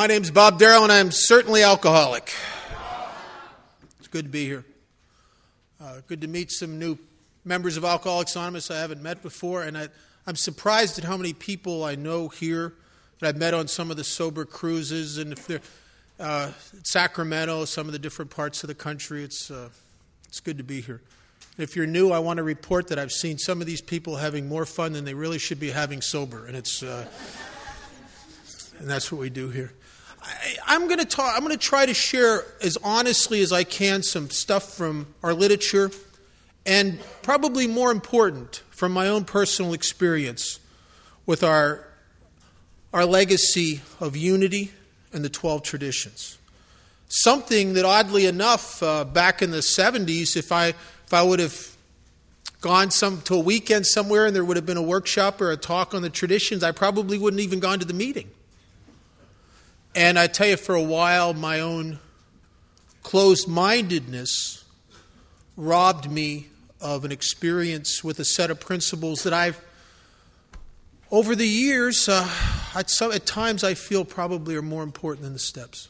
My name's Bob Darrell, and I'm certainly alcoholic. It's good to be here. Good to meet some new members of Alcoholics Anonymous I haven't met before, and I'm surprised at how many people I know here that I've met on some of the sober cruises, and if they're Sacramento, some of the different parts of the country. It's good to be here. If you're new, I want to report that I've seen some of these people having more fun than they really should be having sober, and and that's what we do here. I'm going to try to share as honestly as I can some stuff from our literature, and probably more important, from my own personal experience with our legacy of unity and the 12 traditions. Something that, oddly enough, back in the 70s, if I would have gone to a weekend somewhere and there would have been a workshop or a talk on the traditions, I probably wouldn't even gone to the meeting. And I tell you, for a while, my own closed-mindedness robbed me of an experience with a set of principles that I've, over the years, at times I feel probably are more important than the steps.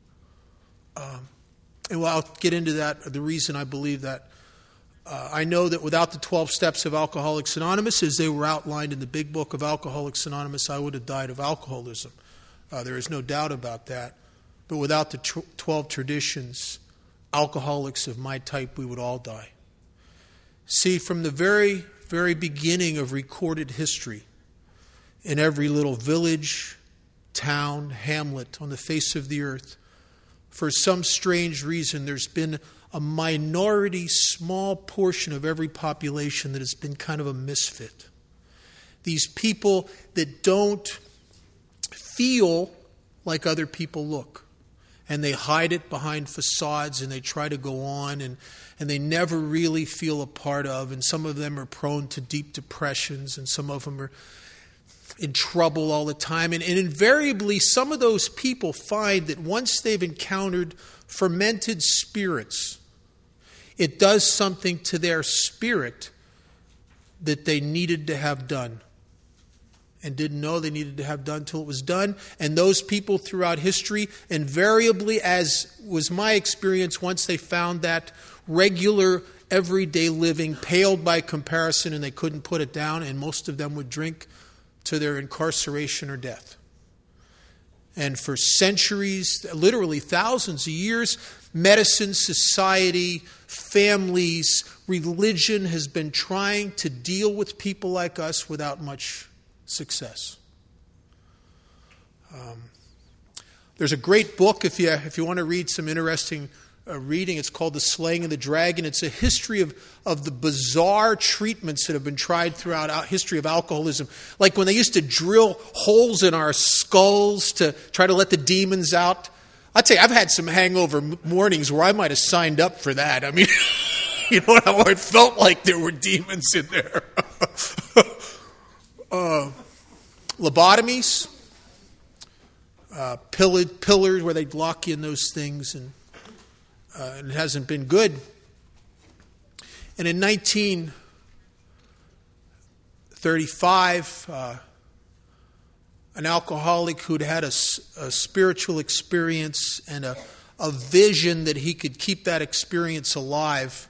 And I'll get into that, the reason I believe that. I know that without the 12 steps of Alcoholics Anonymous, as they were outlined in the big book of Alcoholics Anonymous, I would have died of alcoholism. There is no doubt about that. But without the 12 traditions, alcoholics of my type, we would all die. See, from the very, very beginning of recorded history, in every little village, town, hamlet on the face of the earth, for some strange reason, there's been a minority, small portion of every population that has been kind of a misfit. These people that don't feel like other people look. And they hide it behind facades, and they try to go on, and they never really feel a part of. And some of them are prone to deep depressions, and some of them are in trouble all the time. And invariably, some of those people find that once they've encountered fermented spirits, it does something to their spirit that they needed to have done and didn't know they needed to have done until it was done. And those people throughout history, invariably, as was my experience, once they found that regular, everyday living paled by comparison and they couldn't put it down, and most of them would drink to their incarceration or death. And for centuries, literally thousands of years, medicine, society, families, religion has been trying to deal with people like us without much success. There's a great book if you want to read some interesting reading. It's called The Slaying of the Dragon. It's a history of the bizarre treatments that have been tried throughout history of alcoholism. Like when they used to drill holes in our skulls to try to let the demons out. I'll tell you, I've had some hangover mornings where I might have signed up for that. I mean, you know how it felt like there were demons in there. Lobotomies, pillars where they'd lock you in those things, and it hasn't been good. And in 1935, an alcoholic who'd had a spiritual experience and a vision that he could keep that experience alive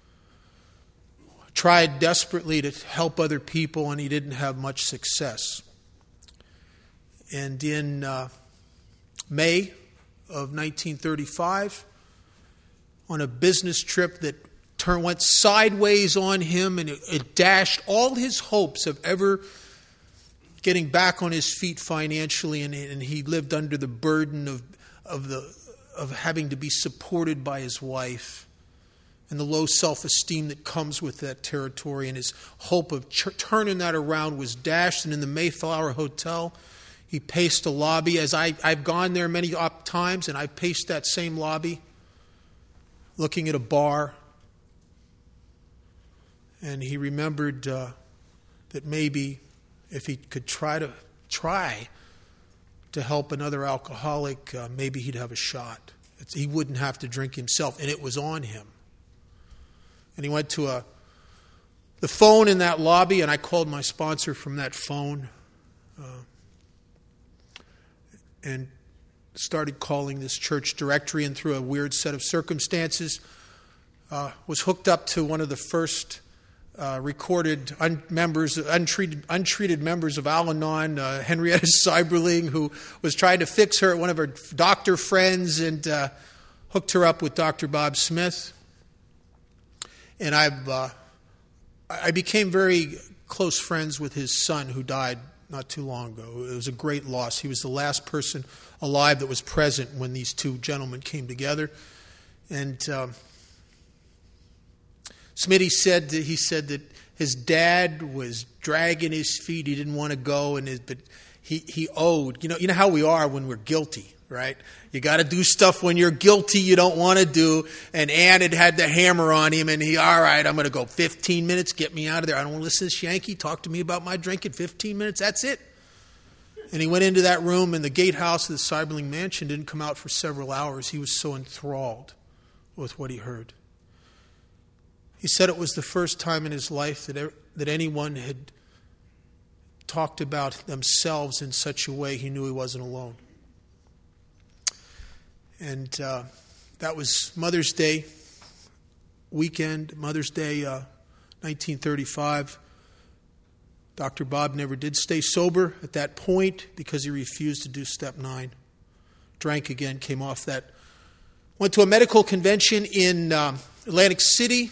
tried desperately to help other people, and he didn't have much success. And in May of 1935, on a business trip that went sideways on him, and it dashed all his hopes of ever getting back on his feet financially, and he lived under the burden of having to be supported by his wife, and the low self-esteem that comes with that territory, and his hope of turning that around was dashed. And in the Mayflower Hotel, he paced a lobby, as I've gone there many times, and I've paced that same lobby, looking at a bar. And he remembered that maybe if he could try to help another alcoholic, maybe he'd have a shot. He wouldn't have to drink himself, and it was on him. And he went to the phone in that lobby, and I called my sponsor from that phone. And started calling this church directory, and through a weird set of circumstances, was hooked up to one of the first recorded untreated members of Al-Anon, Henrietta Seiberling, who was trying to fix her, one of her doctor friends, and hooked her up with Dr. Bob Smith. And I became very close friends with his son, who died not too long ago. It was a great loss. He was the last person alive that was present when these two gentlemen came together. And Smitty said that his dad was dragging his feet. He didn't want to go, but he owed. You know how we are when we're guilty, right? You got to do stuff when you're guilty you don't want to do. And Ann had the hammer on him, and all right, I'm going to go 15 minutes, get me out of there. I don't want to listen to this Yankee talk to me about my drink in 15 minutes. That's it. And he went into that room, and the gatehouse of the Seiberling mansion didn't come out for several hours. He was so enthralled with what he heard. He said it was the first time in his life that anyone had talked about themselves in such a way he knew he wasn't alone. And that was Mother's Day weekend, Mother's Day 1935. Dr. Bob never did stay sober at that point because he refused to do step 9. Drank again, came off that. Went to a medical convention in Atlantic City,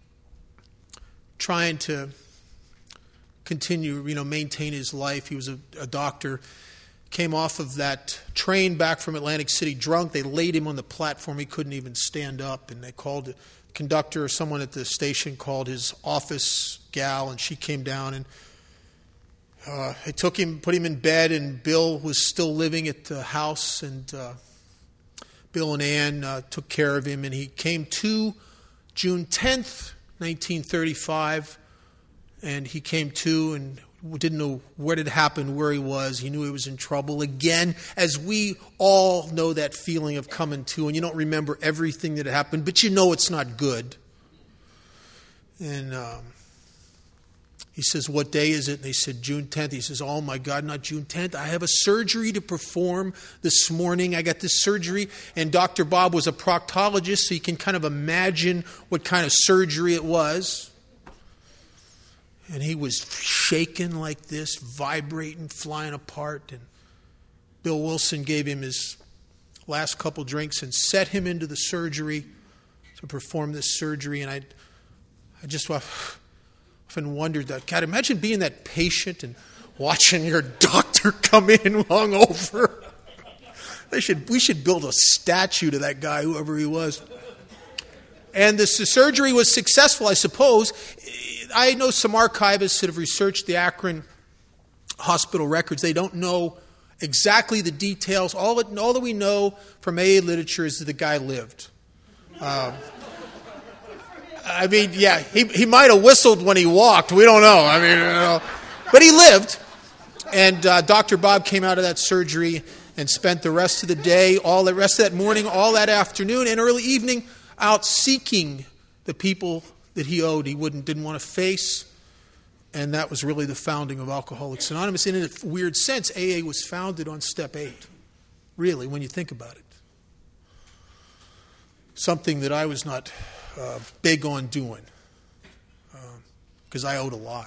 trying to continue, maintain his life. He was a doctor. Came off of that train back from Atlantic City drunk. They laid him on the platform. He couldn't even stand up. And they called the conductor or someone at the station called his office gal, and she came down and they took him, put him in bed, and Bill was still living at the house, and Bill and Ann took care of him, and he came to June 10th, 1935, and he came to and didn't know what had happened, where he was. He knew he was in trouble again, as we all know that feeling of coming to, and you don't remember everything that happened, but you know it's not good. And he says, "What day is it?" And they said, "June 10th. He says, "Oh my God, not June 10th. I have a surgery to perform this morning. I got this surgery." And Dr. Bob was a proctologist, so you can kind of imagine what kind of surgery it was. And he was shaking like this, vibrating, flying apart. And Bill Wilson gave him his last couple drinks and set him into the surgery to perform this surgery. And I just often wondered that. God, imagine being that patient and watching your doctor come in hungover. We should build a statue to that guy, whoever he was. And the surgery was successful, I suppose. I know some archivists that have researched the Akron hospital records. They don't know exactly the details. All that we know from AA literature is that the guy lived. He might have whistled when he walked. We don't know. But he lived. And Dr. Bob came out of that surgery and spent the rest of the day, all the rest of that morning, all that afternoon, and early evening out seeking the people that he owed, didn't want to face. And that was really the founding of Alcoholics Anonymous. And in a weird sense, AA was founded on step 8, really, when you think about it. Something that I was not big on doing because I owed a lot.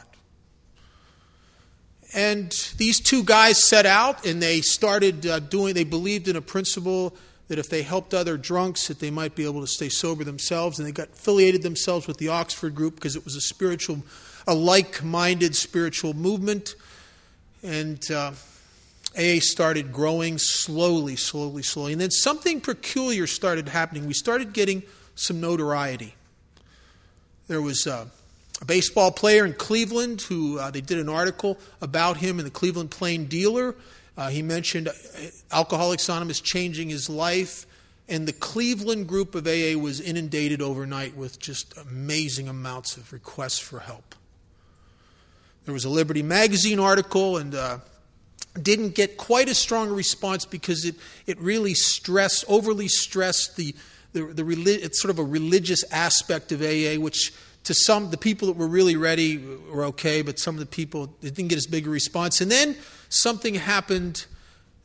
And these two guys set out, and they started they believed in a principle that if they helped other drunks, that they might be able to stay sober themselves. And they got affiliated themselves with the Oxford group because it was a like-minded spiritual movement. And AA started growing slowly. And then something peculiar started happening. We started getting some notoriety. There was a baseball player in Cleveland who they did an article about him in the Cleveland Plain Dealer. He mentioned Alcoholics Anonymous changing his life, and the Cleveland group of AA was inundated overnight with just amazing amounts of requests for help. There was a Liberty Magazine article, and didn't get quite as strong a response because it really overly stressed it's sort of a religious aspect of AA, which to some, the people that were really ready were okay, but some of the people, it didn't get as big a response. And then something happened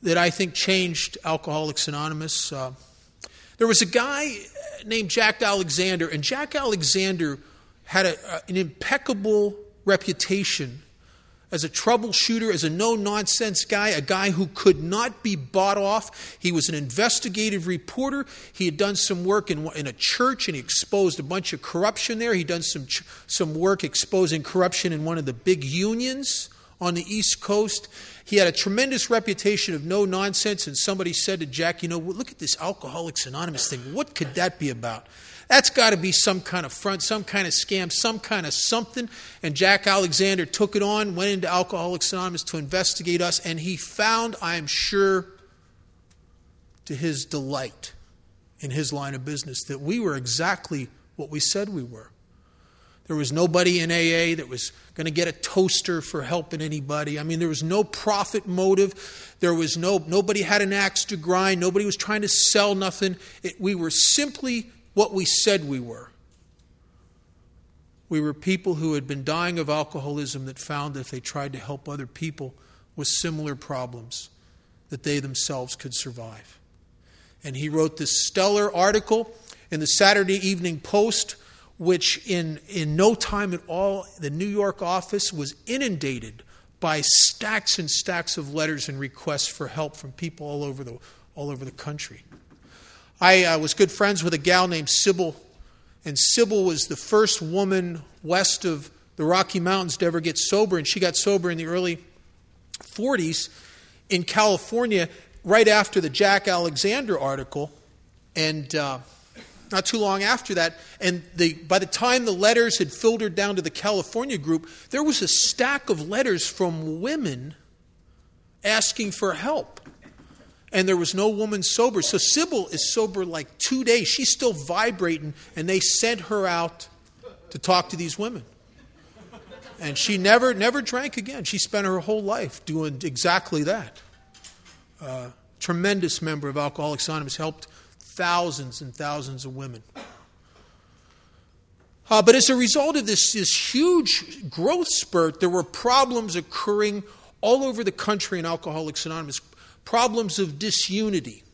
that I think changed Alcoholics Anonymous. There was a guy named Jack Alexander, and Jack Alexander had an impeccable reputation as a troubleshooter, as a no-nonsense guy, a guy who could not be bought off. He was an investigative reporter. He had done some work in a church, and he exposed a bunch of corruption there. He'd done some work exposing corruption in one of the big unions on the East Coast. He had a tremendous reputation of no-nonsense, and somebody said to Jack, look at this Alcoholics Anonymous thing. What could that be about? That's got to be some kind of front, some kind of scam, some kind of something. And Jack Alexander took it on, went into Alcoholics Anonymous to investigate us, and he found, I am sure, to his delight in his line of business, that we were exactly what we said we were. There was nobody in AA that was going to get a toaster for helping anybody. I mean, there was no profit motive. There was nobody had an axe to grind. Nobody was trying to sell nothing. We were simply what we said we were. We were people who had been dying of alcoholism that found that if they tried to help other people with similar problems, that they themselves could survive. And he wrote this stellar article in the Saturday Evening Post, which in no time at all, the New York office was inundated by stacks and stacks of letters and requests for help from people all over the country. I was good friends with a gal named Sybil, and Sybil was the first woman west of the Rocky Mountains to ever get sober, and she got sober in the early 40s in California right after the Jack Alexander article, and not too long after that. And by the time the letters had filtered down to the California group, there was a stack of letters from women asking for help. And there was no woman sober. So Sybil is sober like 2 days. She's still vibrating, and they sent her out to talk to these women. And she never drank again. She spent her whole life doing exactly that. Tremendous member of Alcoholics Anonymous, helped thousands and thousands of women. But as a result of this huge growth spurt, there were problems occurring all over the country in Alcoholics Anonymous. Problems of disunity.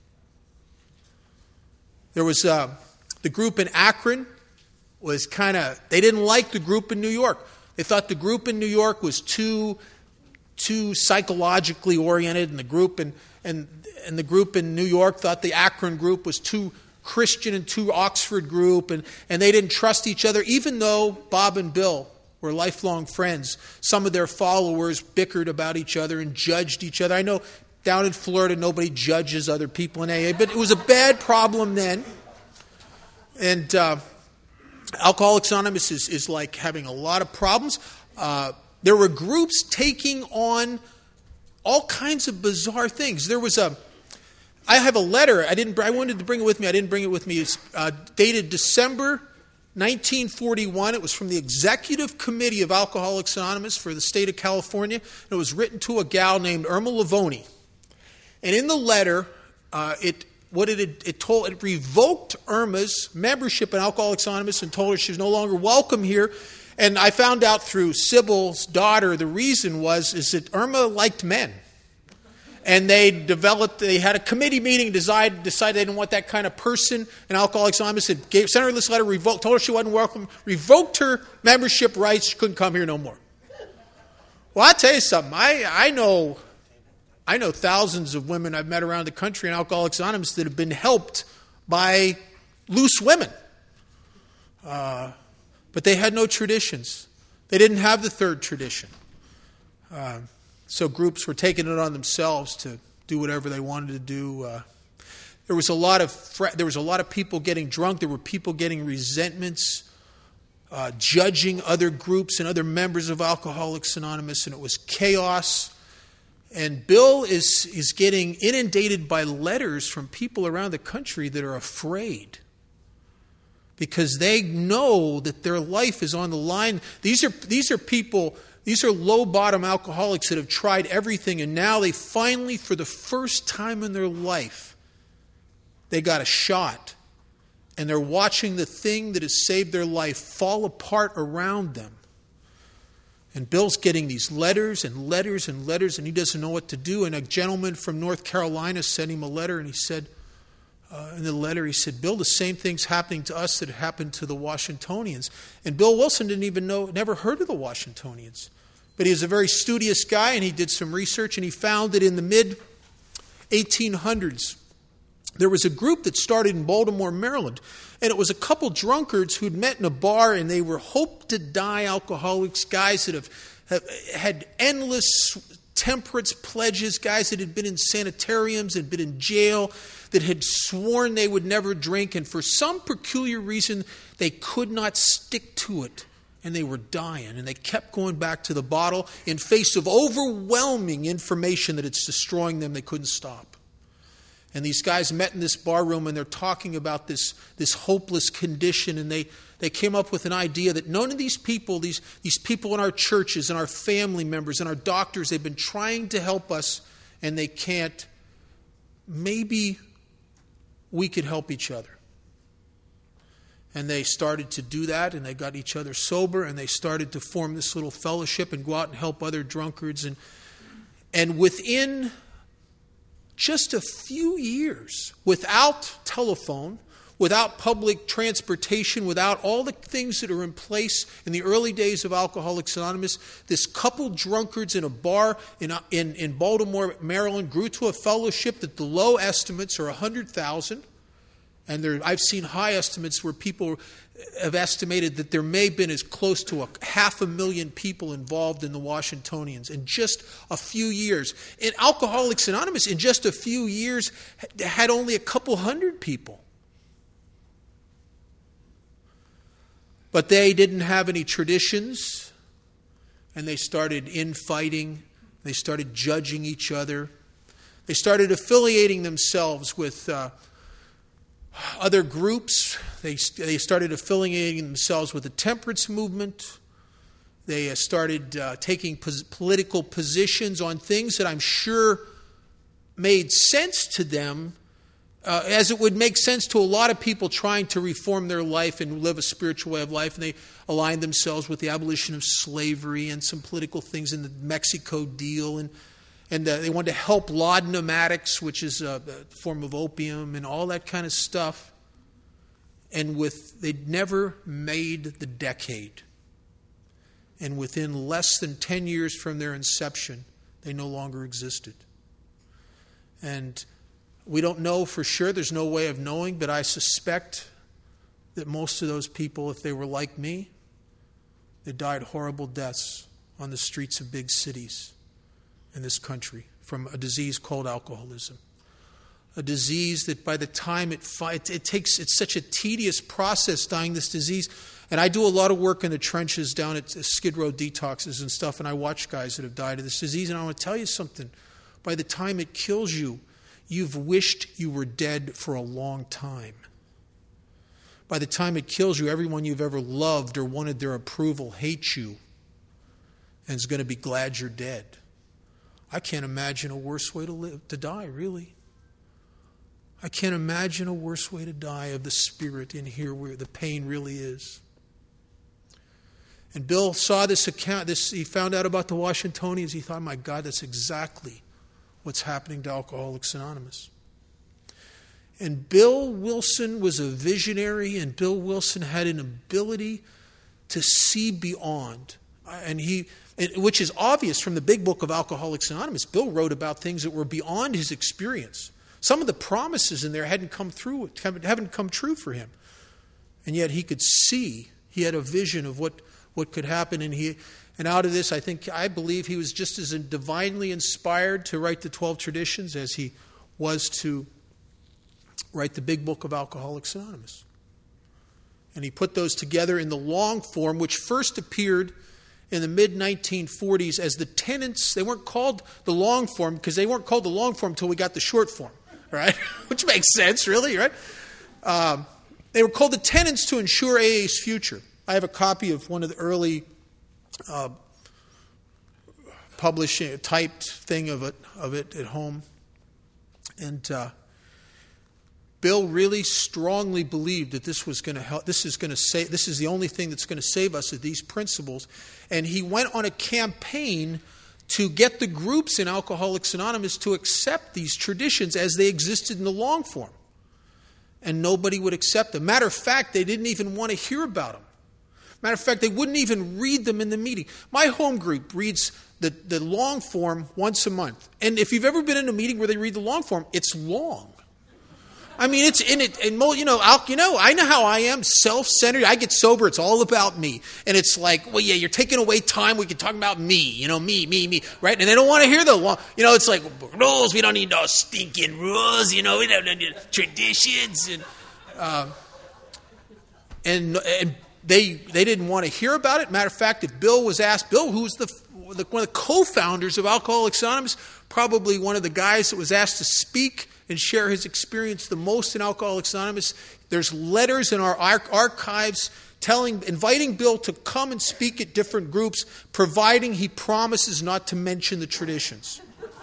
There was the group in Akron was they didn't like the group in New York. They thought the group in New York was too psychologically oriented, and the group and the group in New York thought the Akron group was too Christian and too Oxford group, and they didn't trust each other, even though Bob and Bill were lifelong friends. Some of their followers bickered about each other and judged each other. I know down in Florida, nobody judges other people in AA, but it was a bad problem then. And Alcoholics Anonymous is like having a lot of problems. There were groups taking on all kinds of bizarre things. I have a letter. I wanted to bring it with me. I didn't bring it with me. It's dated December 1941. It was from the Executive Committee of Alcoholics Anonymous for the state of California. It was written to a gal named Irma Lavoni. And in the letter, it revoked Irma's membership in Alcoholics Anonymous and told her she was no longer welcome here. And I found out through Sybil's daughter the reason is that Irma liked men. And they had a committee meeting, decided they didn't want that kind of person. And Alcoholics Anonymous sent her this letter, told her she wasn't welcome, revoked her membership rights, she couldn't come here no more. Well, I'll tell you something. I know thousands of women I've met around the country in Alcoholics Anonymous that have been helped by loose women. But they had no traditions. They didn't have the third tradition. So groups were taking it on themselves to do whatever they wanted to do. There was a lot of people getting drunk. There were people getting resentments, judging other groups and other members of Alcoholics Anonymous, and it was chaos. And Bill is getting inundated by letters from people around the country that are afraid because they know that their life is on the line. These are people, these are low-bottom alcoholics that have tried everything, and now they finally, for the first time in their life, they got a shot. And they're watching the thing that has saved their life fall apart around them. And Bill's getting these letters and letters and letters, and he doesn't know what to do. And a gentleman from North Carolina sent him a letter, and he said, in the letter, he said, Bill, the same thing's happening to us that happened to the Washingtonians. And Bill Wilson didn't even know, never heard of the Washingtonians. But he was a very studious guy, and he did some research, and he found that in the mid-1800s, there was a group that started in Baltimore, Maryland. And it was a couple drunkards who'd met in a bar, and they were hope-to-die alcoholics, guys that have had endless temperance pledges, guys that had been in sanitariums and been in jail, that had sworn they would never drink, and for some peculiar reason, they could not stick to it, and they were dying, and they kept going back to the bottle in face of overwhelming information that it's destroying them. They couldn't stop. And these guys met in this bar room, and they're talking about this hopeless condition, and they came up with an idea that none of these people, these people in our churches and our family members and our doctors, they've been trying to help us, and they can't. Maybe we could help each other. And they started to do that, and they got each other sober, and they started to form this little fellowship and go out and help other drunkards. And within just a few years, without telephone, without public transportation, without all the things that are in place in the early days of Alcoholics Anonymous, this couple drunkards in a bar in Baltimore, Maryland, grew to a fellowship that the low estimates are 100,000. And I've seen high estimates where people have estimated that there may have been as close to 500,000 people involved in the Washingtonians in just a few years. And Alcoholics Anonymous, in just a few years, had only a couple hundred people. But they didn't have any traditions, and they started infighting. They started judging each other. They started affiliating themselves with other groups. They started affiliating themselves with the temperance movement. They started taking political positions on things that I'm sure made sense to them, as it would make sense to a lot of people trying to reform their life and live a spiritual way of life. And they aligned themselves with the abolition of slavery and some political things in the Mexico deal. And they wanted to help laudanum-addicts, which is a form of opium, and all that kind of stuff. And they'd never made the decade. And within less than 10 years from their inception, they no longer existed. And we don't know for sure. There's no way of knowing, but I suspect that most of those people, if they were like me, they died horrible deaths on the streets of big cities in this country from a disease called alcoholism. A disease that by the time it's such a tedious process dying this disease. And I do a lot of work in the trenches down at Skid Row detoxes and stuff, and I watch guys that have died of this disease, and I want to tell you something. By the time it kills you, you've wished you were dead for a long time. By the time it kills you, everyone you've ever loved or wanted their approval hates you and is going to be glad you're dead. I can't imagine a worse way to die, really. I can't imagine a worse way to die of the spirit in here where the pain really is. And Bill saw this account, he found out about the Washingtonians. He thought, my God, that's exactly what's happening to Alcoholics Anonymous. And Bill Wilson was a visionary, and Bill Wilson had an ability to see beyond. Which is obvious from the big book of Alcoholics Anonymous. Bill wrote about things that were beyond his experience. Some of the promises in there haven't come true for him. And yet he could see, he had a vision of what could happen. And out of this, I believe he was just as divinely inspired to write the 12 Traditions as he was to write the big book of Alcoholics Anonymous. And he put those together in the long form, which first appeared in the mid-1940s as the tenets. They weren't called the long form because they weren't called the long form until we got the short form, right? Which makes sense, really, right? They were called the tenets to ensure AA's future. I have a copy of one of the early publishing, typed thing of it at home. And Bill really strongly believed that this was going to help. This is the only thing that's going to save us, are these principles. And he went on a campaign to get the groups in Alcoholics Anonymous to accept these traditions as they existed in the long form. And nobody would accept them. Matter of fact, they didn't even want to hear about them. Matter of fact, they wouldn't even read them in the meeting. My home group reads the long form once a month. And if you've ever been in a meeting where they read the long form, it's long. I mean, it's in it, and I know how I am, self-centered. I get sober, it's all about me. And it's like, well, yeah, you're taking away time, we can talk about me, me, right? And they don't want to hear the long, it's like, rules, we don't need no stinking rules, we don't need traditions. And they didn't want to hear about it. Matter of fact, if Bill was asked, Bill, who's one of the co-founders of Alcoholics Anonymous, probably one of the guys that was asked to speak and share his experience the most in Alcoholics Anonymous. There's letters in our archives inviting Bill to come and speak at different groups, providing he promises not to mention the traditions.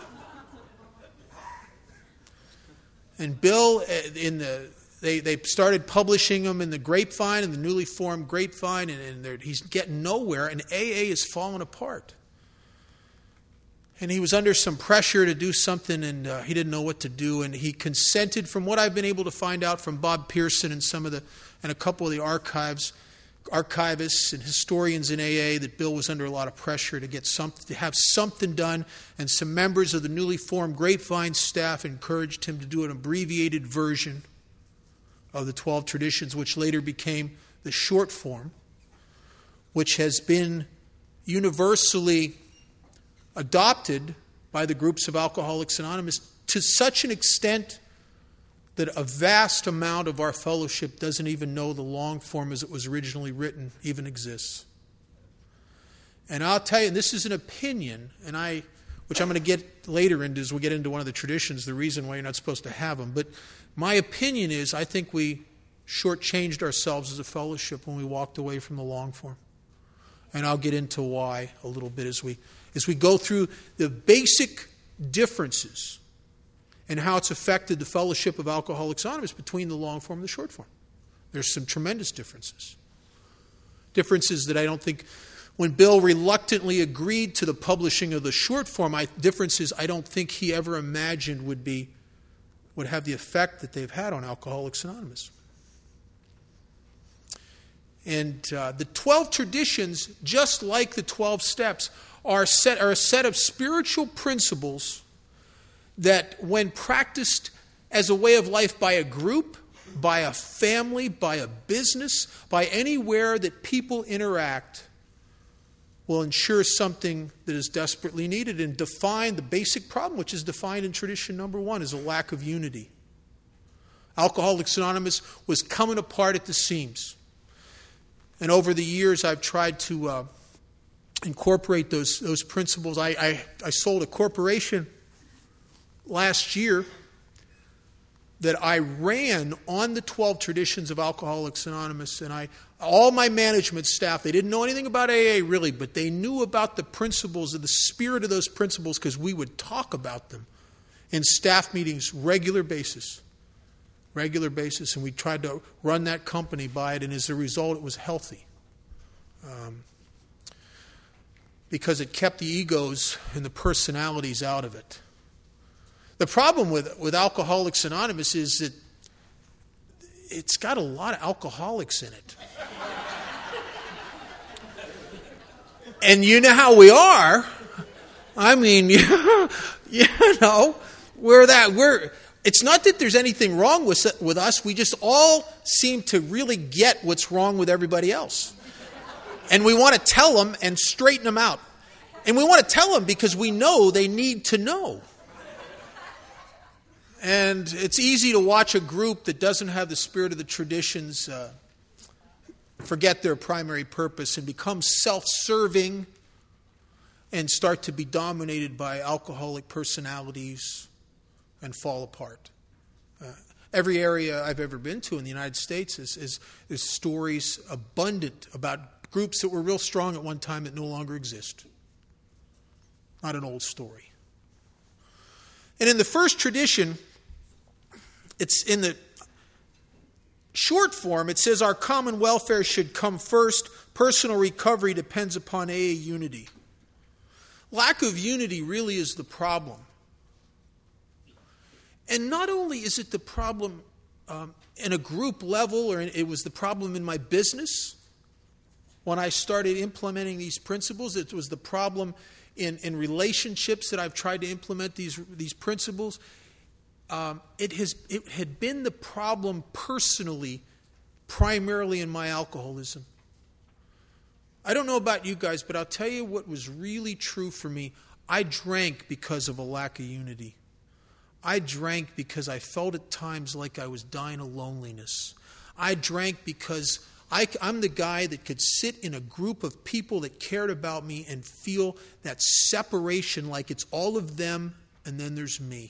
And Bill, they started publishing them in the Grapevine, in the newly formed Grapevine, and he's getting nowhere, and AA is falling apart. And he was under some pressure to do something, and he didn't know what to do. And he consented, from what I've been able to find out from Bob Pearson and a couple of the archivists and historians in AA, that Bill was under a lot of pressure to have something done. And some members of the newly formed Grapevine staff encouraged him to do an abbreviated version of the 12 traditions, which later became the short form, which has been universally adopted by the groups of Alcoholics Anonymous to such an extent that a vast amount of our fellowship doesn't even know the long form as it was originally written even exists. And I'll tell you, and this is an opinion, which I'm going to get later into as we get into one of the traditions, the reason why you're not supposed to have them. But my opinion is, I think we shortchanged ourselves as a fellowship when we walked away from the long form. And I'll get into why a little bit as we go through the basic differences and how it's affected the fellowship of Alcoholics Anonymous between the long form and the short form. There's some tremendous differences. Differences that I don't think, when Bill reluctantly agreed to the publishing of the short form, differences I don't think he ever imagined would have the effect that they've had on Alcoholics Anonymous. And the 12 traditions, just like the 12 steps, are a set of spiritual principles that, when practiced as a way of life by a group, by a family, by a business, by anywhere that people interact, will ensure something that is desperately needed and define the basic problem, which is defined in tradition number 1 as a lack of unity. Alcoholics Anonymous was coming apart at the seams. And over the years, I've tried to incorporate those principles. I sold a corporation last year that I ran on the 12 traditions of Alcoholics Anonymous. And all my management staff, they didn't know anything about AA really, but they knew about the principles and the spirit of those principles because we would talk about them in staff meetings regular basis. And we tried to run that company by it, and as a result, it was healthy. Because it kept the egos and the personalities out of it. The problem with Alcoholics Anonymous is that it's got a lot of alcoholics in it. And you know how we are. I mean, it's not that there's anything wrong with us. We just all seem to really get what's wrong with everybody else. And we want to tell them and straighten them out. And we want to tell them because we know they need to know. And it's easy to watch a group that doesn't have the spirit of the traditions forget their primary purpose and become self-serving and start to be dominated by alcoholic personalities and fall apart. Every area I've ever been to in the United States is stories abundant about groups that were real strong at one time that no longer exist. Not an old story. And in the first tradition, it's in the short form, it says our common welfare should come first. Personal recovery depends upon AA unity. Lack of unity really is the problem. And not only is it the problem in a group level, or it was the problem in my business when I started implementing these principles. It was the problem in relationships that I've tried to implement these principles. It had been the problem personally, primarily in my alcoholism. I don't know about you guys, but I'll tell you what was really true for me. I drank because of a lack of unity. I drank because I felt at times like I was dying of loneliness. I drank because I'm the guy that could sit in a group of people that cared about me and feel that separation, like it's all of them and then there's me.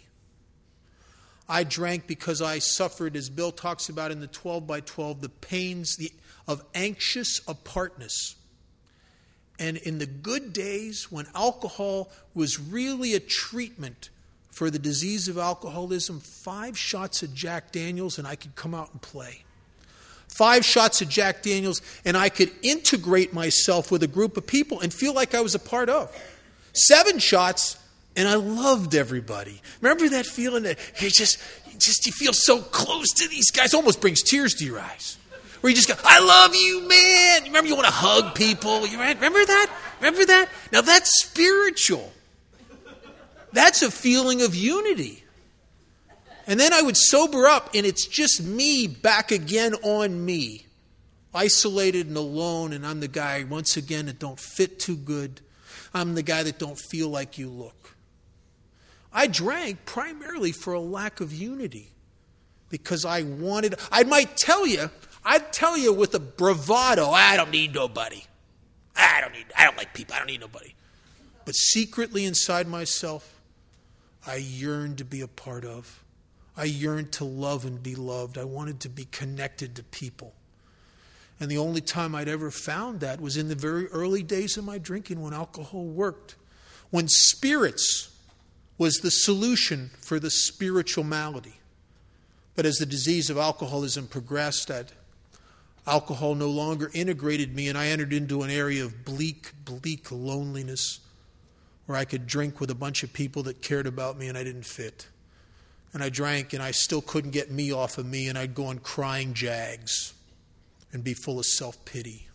I drank because I suffered, as Bill talks about in the 12 by 12, the pains of anxious apartness. And in the good days, when alcohol was really a treatment for the disease of alcoholism, 5 shots of Jack Daniels and I could come out and play. 5 shots of Jack Daniels and I could integrate myself with a group of people and feel like I was a part of. 7 shots and I loved everybody. Remember that feeling that you feel so close to these guys? Almost brings tears to your eyes. Where you just go, I love you, man. Remember you want to hug people. Remember that? Remember that? Now that's spiritual. That's a feeling of unity. And then I would sober up and it's just me back again on me. Isolated and alone, and I'm the guy, once again, that don't fit too good. I'm the guy that don't feel like you look. I drank primarily for a lack of unity. Because I'd tell you with a bravado, I don't need nobody. I don't like people. I don't need nobody. But secretly inside myself, I yearned to be a part of. I yearned to love and be loved. I wanted to be connected to people. And the only time I'd ever found that was in the very early days of my drinking when alcohol worked. When spirits was the solution for the spiritual malady. But as the disease of alcoholism progressed, alcohol no longer integrated me, and I entered into an area of bleak loneliness where I could drink with a bunch of people that cared about me and I didn't fit. And I drank and I still couldn't get me off of me, and I'd go on crying jags and be full of self-pity.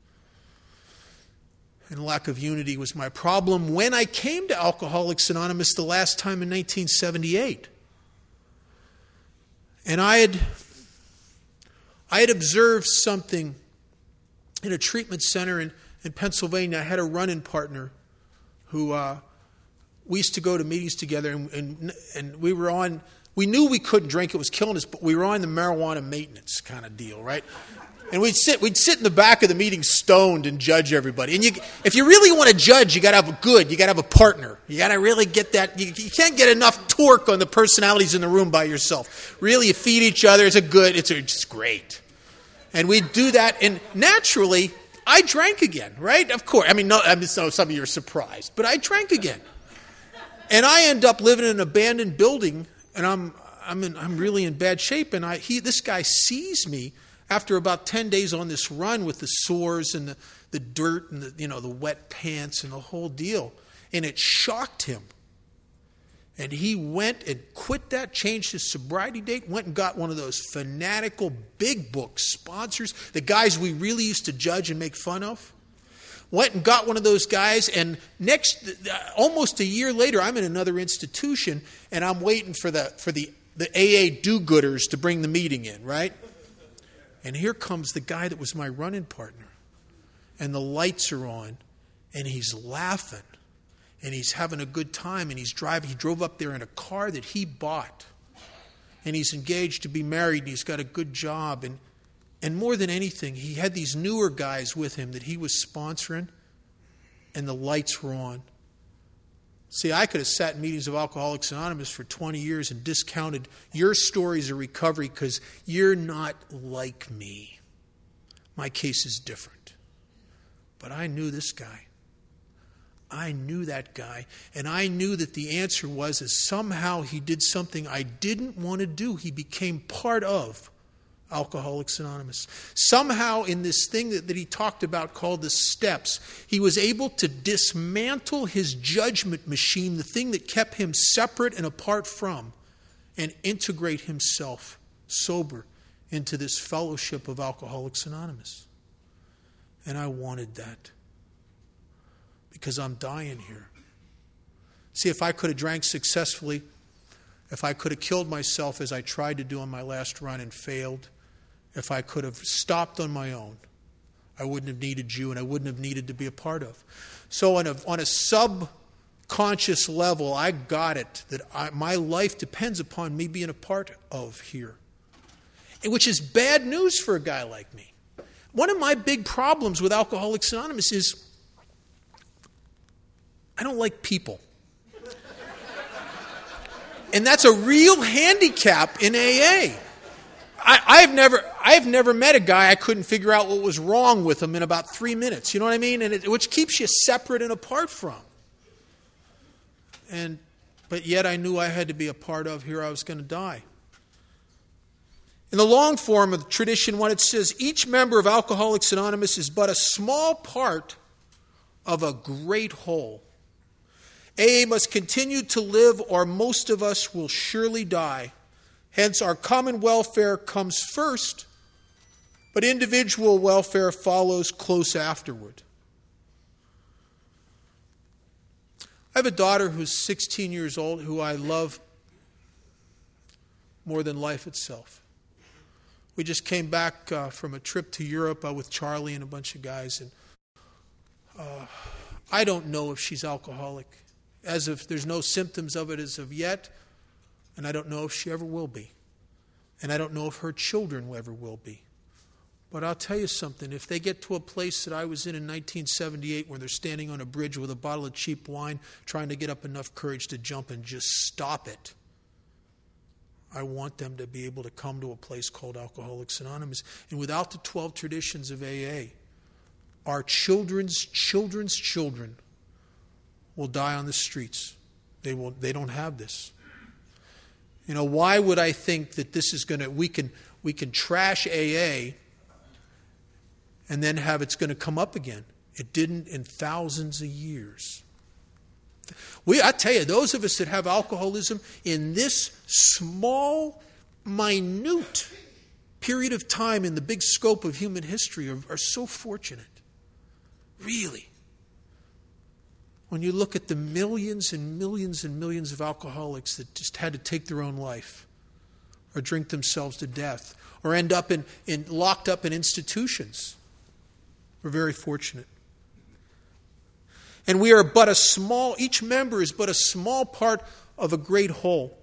And lack of unity was my problem when I came to Alcoholics Anonymous the last time in 1978. And I had observed something in a treatment center in Pennsylvania. I had a run-in partner who we used to go to meetings together, and we knew we couldn't drink, it was killing us, but we were on the marijuana maintenance kind of deal, right? And we'd sit in the back of the meeting stoned and judge everybody. And if you really want to judge, you got to have a partner. You got to really get that. You can't get enough torque on the personalities in the room by yourself. Really, you feed each other. It's just great. And we'd do that, and naturally, I drank again, right? Of course. So some of you are surprised, but I drank again. And I end up living in an abandoned building, and I'm really in bad shape. And this guy sees me after about 10 days on this run with the sores and the dirt and the wet pants and the whole deal. And it shocked him. And he went and quit that, changed his sobriety date, went and got one of those fanatical big book sponsors, the guys we really used to judge and make fun of. Went and got one of those guys, and almost a year later, I'm in another institution, and I'm waiting for the AA do-gooders to bring the meeting in, right? And here comes the guy that was my run-in partner. And the lights are on, and he's laughing, and he's having a good time, and he's driving. He drove up there in a car that he bought. And he's engaged to be married, and he's got a good job. And more than anything, he had these newer guys with him that he was sponsoring, and the lights were on. See, I could have sat in meetings of Alcoholics Anonymous for 20 years and discounted your stories of recovery because you're not like me. My case is different. But I knew this guy. I knew that guy. And I knew that the answer was somehow he did something I didn't want to do. He became part of Alcoholics Anonymous. Somehow in this thing that he talked about called the steps, he was able to dismantle his judgment machine, the thing that kept him separate and apart from, and integrate himself sober into this fellowship of Alcoholics Anonymous. And I wanted that because I'm dying here. See, if I could have drank successfully, if I could have killed myself as I tried to do on my last run and failed, if I could have stopped on my own, I wouldn't have needed you and I wouldn't have needed to be a part of. So on a subconscious level, I got it that my life depends upon me being a part of here, which is bad news for a guy like me. One of my big problems with Alcoholics Anonymous is I don't like people. And that's a real handicap in AA. I've never met a guy I couldn't figure out what was wrong with him in about 3 minutes. You know what I mean? And which keeps you separate and apart from. But yet I knew I had to be a part of. Here I was going to die. In the long form of tradition 1, it says, each member of Alcoholics Anonymous is but a small part of a great whole. AA must continue to live or most of us will surely die. Hence, our common welfare comes first, but individual welfare follows close afterward. I have a daughter who's 16 years old who I love more than life itself. We just came back from a trip to Europe with Charlie and a bunch of guys, and I don't know if she's alcoholic. As if there's no symptoms of it as of yet, and I don't know if she ever will be. And I don't know if her children ever will be. But I'll tell you something, if they get to a place that I was in 1978 where they're standing on a bridge with a bottle of cheap wine trying to get up enough courage to jump and just stop it, I want them to be able to come to a place called Alcoholics Anonymous. And without the 12 traditions of AA, our children's children will die on the streets. They don't have this. You know, why would I think that this is going to, we can trash AA and then have it's going to come up again? It didn't in thousands of years. I tell you, those of us that have alcoholism in this small, minute period of time in the big scope of human history are so fortunate. Really. When you look at the millions and millions and millions of alcoholics that just had to take their own life or drink themselves to death or end up locked up in institutions, we're very fortunate. And we are each member is but a small part of a great whole.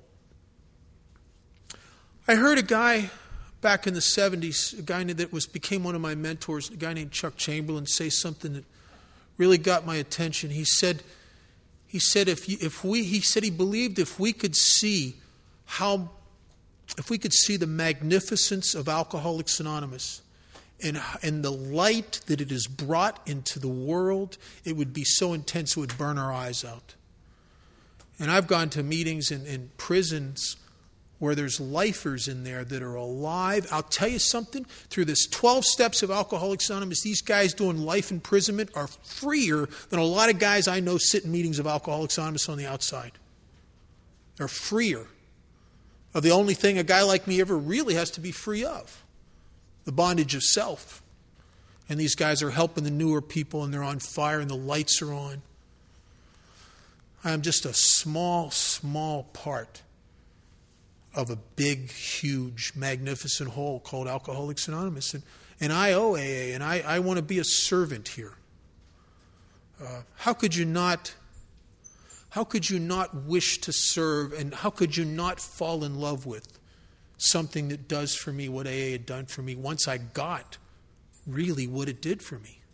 I heard a guy back in the 70s, a guy that became one of my mentors, a guy named Chuck Chamberlain, say something that really got my attention. He said he believed if we could see the magnificence of Alcoholics Anonymous and the light that it has brought into the world, it would be so intense it would burn our eyes out. And I've gone to meetings in prisons where there's lifers in there that are alive. I'll tell you something, through this 12 steps of Alcoholics Anonymous, these guys doing life imprisonment are freer than a lot of guys I know sit in meetings of Alcoholics Anonymous on the outside. They're freer of the only thing a guy like me ever really has to be free of, the bondage of self. And these guys are helping the newer people, and they're on fire, and the lights are on. I am just a small, small part of a big, huge, magnificent whole called Alcoholics Anonymous. And I owe AA, and I want to be a servant here. How could you not wish to serve, and how could you not fall in love with something that does for me what AA had done for me once I got really what it did for me?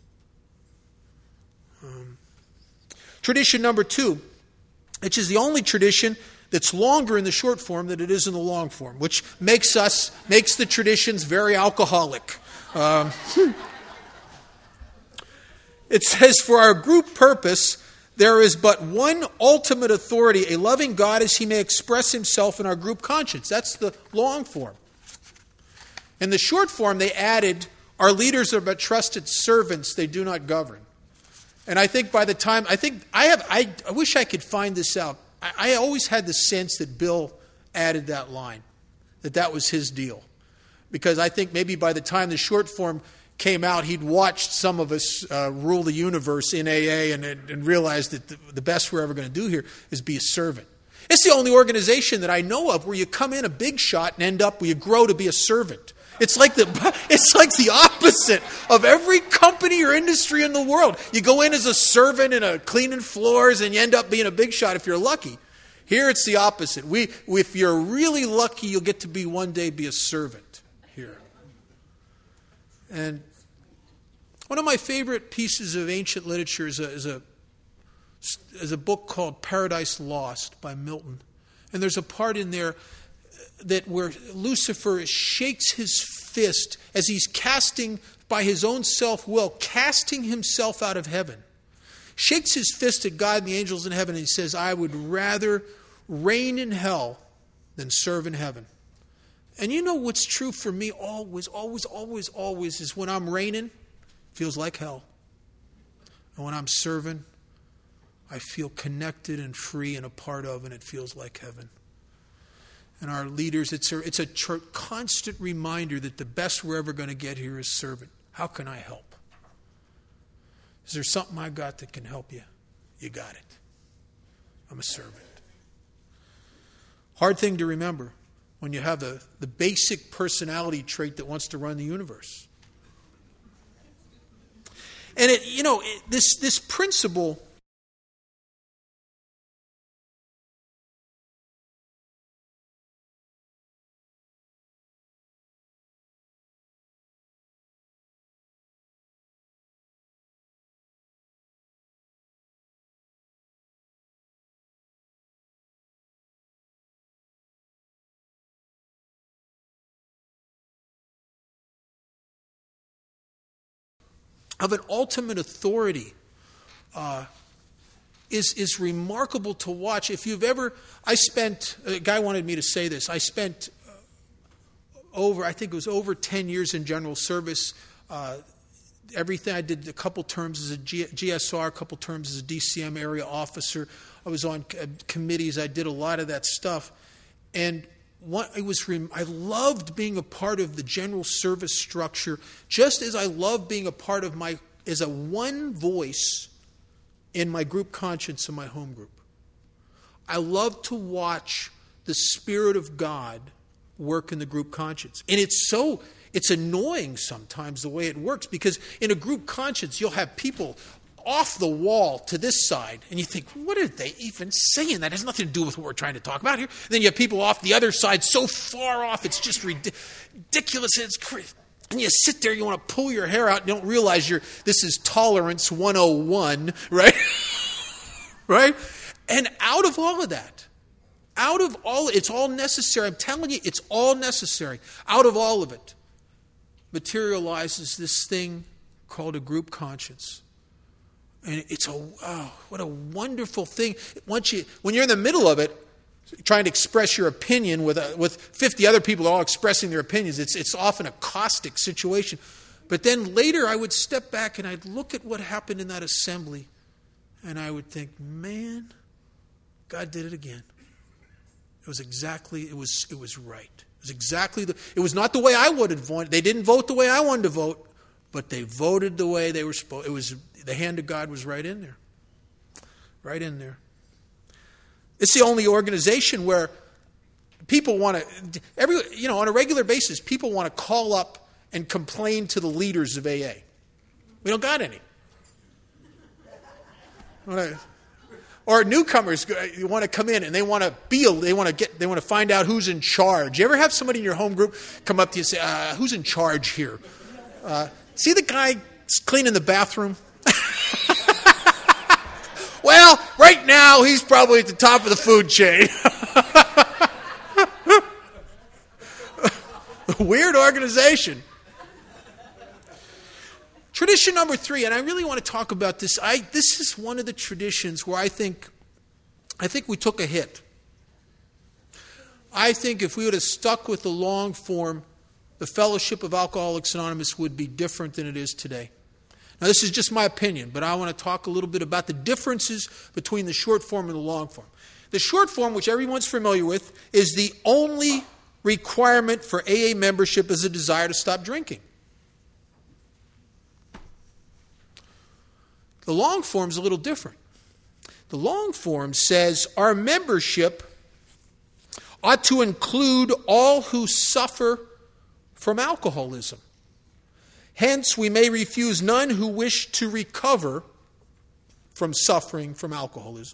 Tradition number 2, which is the only tradition that's longer in the short form than it is in the long form, which makes the traditions very alcoholic. It says, for our group purpose, there is but one ultimate authority, a loving God as he may express himself in our group conscience. That's the long form. In the short form, they added, our leaders are but trusted servants, they do not govern. And I think by the time, I wish I could find this out. I always had the sense that Bill added that line, that was his deal. Because I think maybe by the time the short form came out, he'd watched some of us rule the universe in AA and realized that the best we're ever going to do here is be a servant. It's the only organization that I know of where you come in a big shot and end up where you grow to be a servant. It's like the opposite of every company or industry in the world. You go in as a servant and cleaning floors and you end up being a big shot if you're lucky. Here it's the opposite. If you're really lucky, you'll get to be one day be a servant here. And one of my favorite pieces of ancient literature is a book called Paradise Lost by Milton. And there's a part in there that where Lucifer shakes his fist as he's casting, by his own self-will, casting himself out of heaven. Shakes his fist at God and the angels in heaven and he says, I would rather reign in hell than serve in heaven. And you know what's true for me always is when I'm reigning, it feels like hell. And when I'm serving, I feel connected and free and a part of, and it feels like heaven. And our leaders, it's a constant reminder that the best we're ever going to get here is servant. How can I help? Is there something I got that can help you? You got it. I'm a servant. Hard thing to remember when you have the basic personality trait that wants to run the universe. And this principle of an ultimate authority is remarkable to watch. If you've ever, a guy wanted me to say this, I spent over 10 years in general service. Everything, I did a couple terms as a GSR, a couple terms as a DCM area officer. I was on committees, I did a lot of that stuff. And I loved being a part of the general service structure, just as I loved being a part of as a one voice in my group conscience in my home group. I love to watch the Spirit of God work in the group conscience. And it's annoying sometimes the way it works, because in a group conscience, you'll have people off the wall to this side, and you think, what are they even saying? That has nothing to do with what we're trying to talk about here. And then you have people off the other side so far off, it's just ridiculous. It's crazy. And you sit there, you want to pull your hair out, and don't realize this is tolerance 101, right? Right? And out of all of that, it's all necessary. I'm telling you, it's all necessary. Out of all of it materializes this thing called a group conscience. And what a wonderful thing. When you're in the middle of it, trying to express your opinion with 50 other people all expressing their opinions, it's often a caustic situation. But then later I would step back and I'd look at what happened in that assembly, and I would think, man, God did it again. It was right. It was not the way I would have voted. They didn't vote the way I wanted to vote, but they voted the way they were supposed. The hand of God was right in there. Right in there. It's the only organization where people want to, on a regular basis, people want to call up and complain to the leaders of AA. We don't got any. Or newcomers want to come in and they want to find out who's in charge. You ever have somebody in your home group come up to you and say, who's in charge here? See the guy cleaning the bathroom? Well, right now he's probably at the top of the food chain. Weird organization. Tradition number 3, and I really want to talk about this. This is one of the traditions where I think we took a hit. I think if we would have stuck with the long form, the fellowship of Alcoholics Anonymous would be different than it is today. Now, this is just my opinion, but I want to talk a little bit about the differences between the short form and the long form. The short form, which everyone's familiar with, is the only requirement for AA membership is a desire to stop drinking. The long form is a little different. The long form says our membership ought to include all who suffer from alcoholism. Hence, we may refuse none who wish to recover from suffering from alcoholism.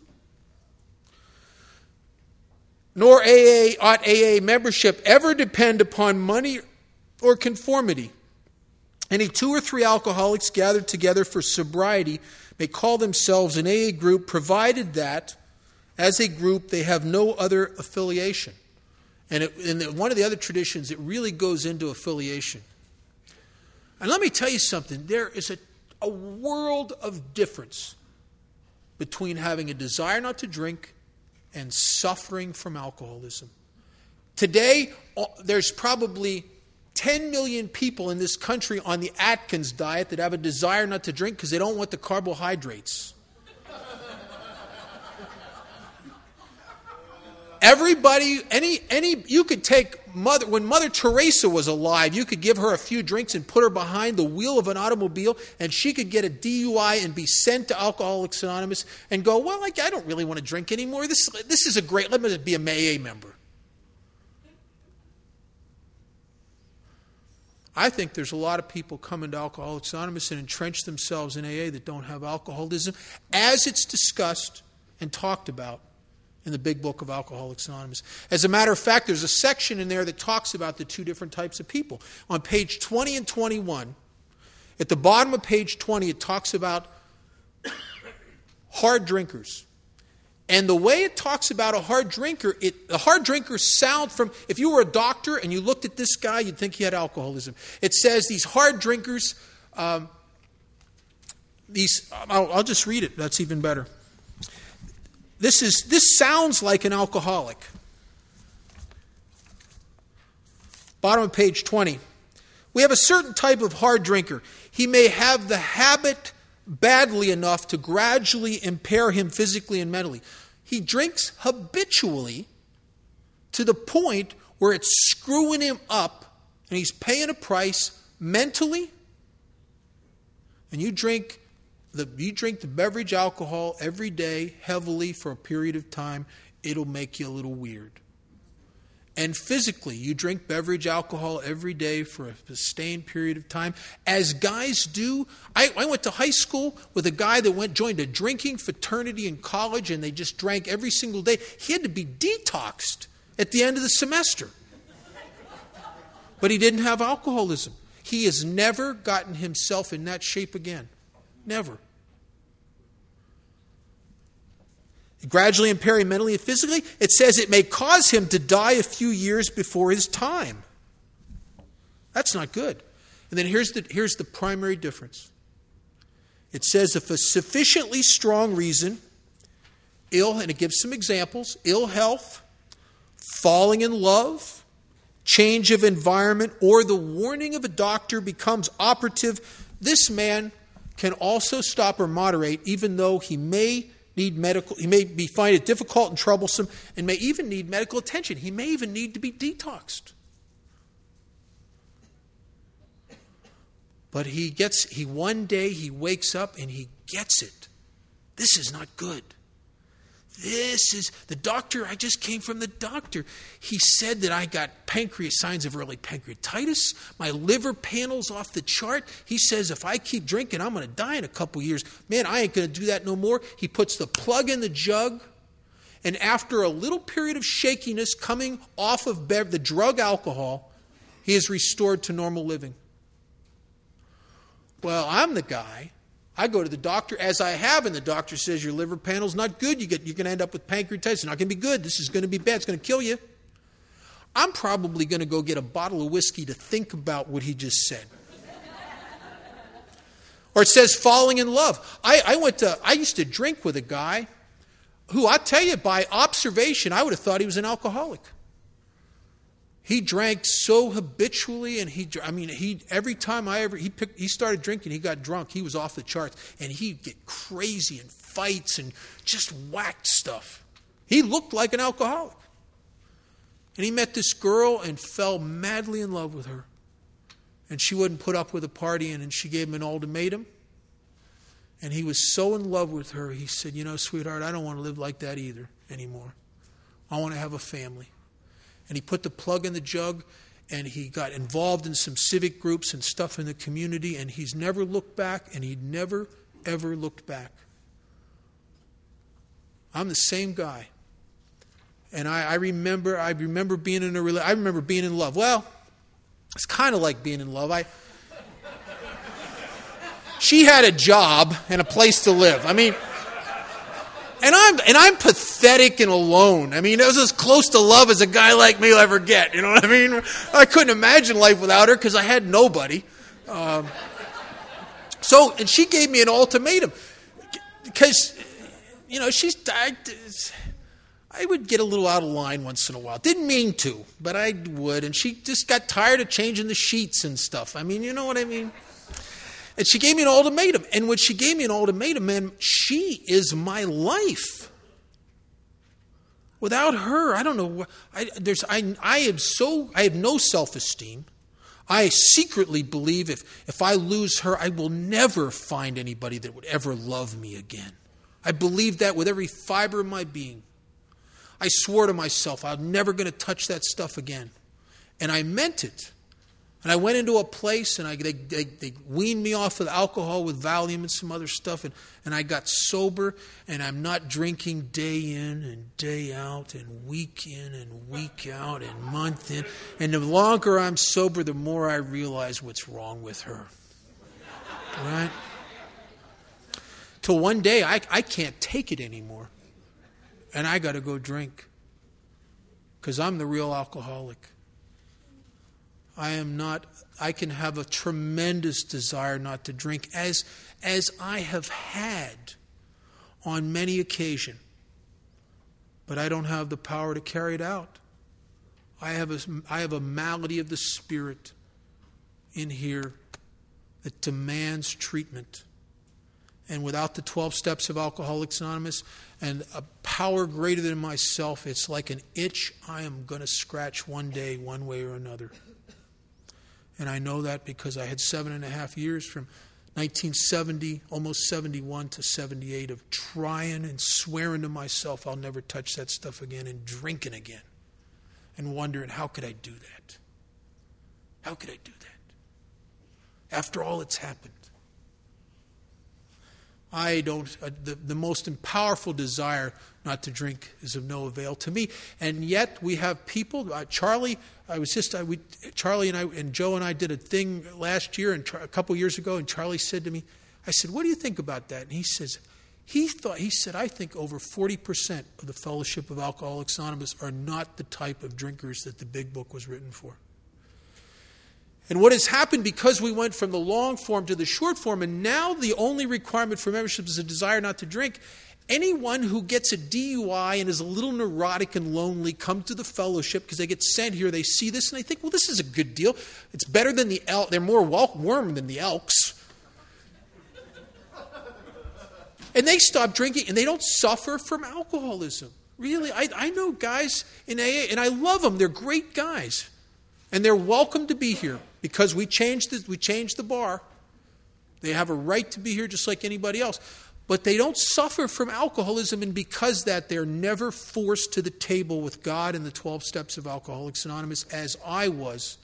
Nor ought AA membership ever depend upon money or conformity. Any 2 or 3 alcoholics gathered together for sobriety may call themselves an AA group, provided that, as a group, they have no other affiliation. And in one of the other traditions, it really goes into affiliation. And let me tell you something. There is a world of difference between having a desire not to drink and suffering from alcoholism. Today, there's probably 10 million people in this country on the Atkins diet that have a desire not to drink because they don't want the carbohydrates. Everybody, you could take when Mother Teresa was alive, you could give her a few drinks and put her behind the wheel of an automobile, and she could get a DUI and be sent to Alcoholics Anonymous and go, well, I don't really want to drink anymore. This is a great, let me be a AA member. I think there's a lot of people coming to Alcoholics Anonymous and entrench themselves in AA that don't have alcoholism, as it's discussed and talked about in the big book of Alcoholics Anonymous. As a matter of fact, there's a section in there that talks about the 2 different types of people. On page 20 and 21, at the bottom of page 20, it talks about hard drinkers. And the way it talks about a hard drinker, the hard drinkers sound from, if you were a doctor and you looked at this guy, you'd think he had alcoholism. It says these hard drinkers, I'll just read it, that's even better. This sounds like an alcoholic. Bottom of page 20. We have a certain type of hard drinker. He may have the habit badly enough to gradually impair him physically and mentally. He drinks habitually to the point where it's screwing him up and he's paying a price mentally. And you drink the beverage alcohol every day heavily for a period of time, it'll make you a little weird. And physically, you drink beverage alcohol every day for a sustained period of time, as guys do. I went to high school with a guy that joined a drinking fraternity in college, and they just drank every single day. He had to be detoxed at the end of the semester. But he didn't have alcoholism. He has never gotten himself in that shape again. Never. Gradually impairing mentally and physically, it says it may cause him to die a few years before his time. That's not good. And then here's the primary difference. It says if a sufficiently strong reason, and it gives some examples, ill health, falling in love, change of environment, or the warning of a doctor becomes operative, this man can also stop or moderate, even though he may find it difficult and troublesome, and may even need medical attention. He may even need to be detoxed. But one day he wakes up and he gets it. This is not good. The doctor, I just came from the doctor. He said that I got signs of early pancreatitis. My liver panel's off the chart. He says if I keep drinking, I'm going to die in a couple years. Man, I ain't going to do that no more. He puts the plug in the jug. And after a little period of shakiness coming off of the drug alcohol, he is restored to normal living. Well, I'm the guy. I go to the doctor, as I have, and the doctor says your liver panel's not good. You're going to end up with pancreatitis. It's not going to be good. This is going to be bad. It's going to kill you. I'm probably going to go get a bottle of whiskey to think about what he just said. Or it says falling in love. I used to drink with a guy who, I tell you, by observation, I would have thought he was an alcoholic. He drank so habitually, and every time he started drinking, he got drunk. He was off the charts, and he'd get crazy and fights and just whacked stuff. He looked like an alcoholic. And he met this girl and fell madly in love with her. And she wouldn't put up with a party, and she gave him an ultimatum. And he was so in love with her, he said, sweetheart, I don't want to live like that either anymore. I want to have a family. And he put the plug in the jug, and he got involved in some civic groups and stuff in the community, and he's never looked back, and he never, ever looked back. I'm the same guy. And I remember being in I remember being in love. Well, it's kind of like being in love. She had a job and a place to live. And I'm pathetic and alone. It was as close to love as a guy like me will ever get. You know what I mean? I couldn't imagine life without her because I had nobody. And she gave me an ultimatum because, I would get a little out of line once in a while. Didn't mean to, but I would. And she just got tired of changing the sheets and stuff. You know what I mean? And she gave me an ultimatum. And when she gave me an ultimatum, man, she is my life. Without her, I don't know. I have no self-esteem. I secretly believe if I lose her, I will never find anybody that would ever love me again. I believe that with every fiber of my being. I swore to myself I'm never going to touch that stuff again. And I meant it. And I went into a place and they weaned me off of alcohol with Valium and some other stuff. And I got sober, and I'm not drinking day in and day out and week in and week out and month in. And the longer I'm sober, the more I realize what's wrong with her. Right? Till one day I can't take it anymore. And I got to go drink. Because I'm the real alcoholic. I can have a tremendous desire not to drink, as I have had on many occasions. But I don't have the power to carry it out. I have a malady of the spirit in here that demands treatment. And without the 12 steps of Alcoholics Anonymous and a power greater than myself, it's like an itch I am going to scratch one day, one way or another. And I know that because I had 7.5 years from 1970, almost 71 to 78 of trying and swearing to myself I'll never touch that stuff again and drinking again. And wondering, how could I do that? How could I do that? After all that's happened. The most powerful desire not to drink is of no avail to me. And yet we have people, Charlie and I and Joe and I did a thing last year and a couple years ago, and Charlie said to me, I said, what do you think about that? And he said, I think over 40% of the Fellowship of Alcoholics Anonymous are not the type of drinkers that the big book was written for. And what has happened because we went from the long form to the short form, and now the only requirement for membership is a desire not to drink, anyone who gets a DUI and is a little neurotic and lonely come to the fellowship because they get sent here, they see this, and they think, well, this is a good deal. It's better than the elk. They're more warm than the Elks. And they stop drinking, and they don't suffer from alcoholism. Really, I know guys in AA, and I love them. They're great guys. And they're welcome to be here because we changed the bar. They have a right to be here just like anybody else. But they don't suffer from alcoholism, and because that, they're never forced to the table with God in the 12 steps of Alcoholics Anonymous, as I was,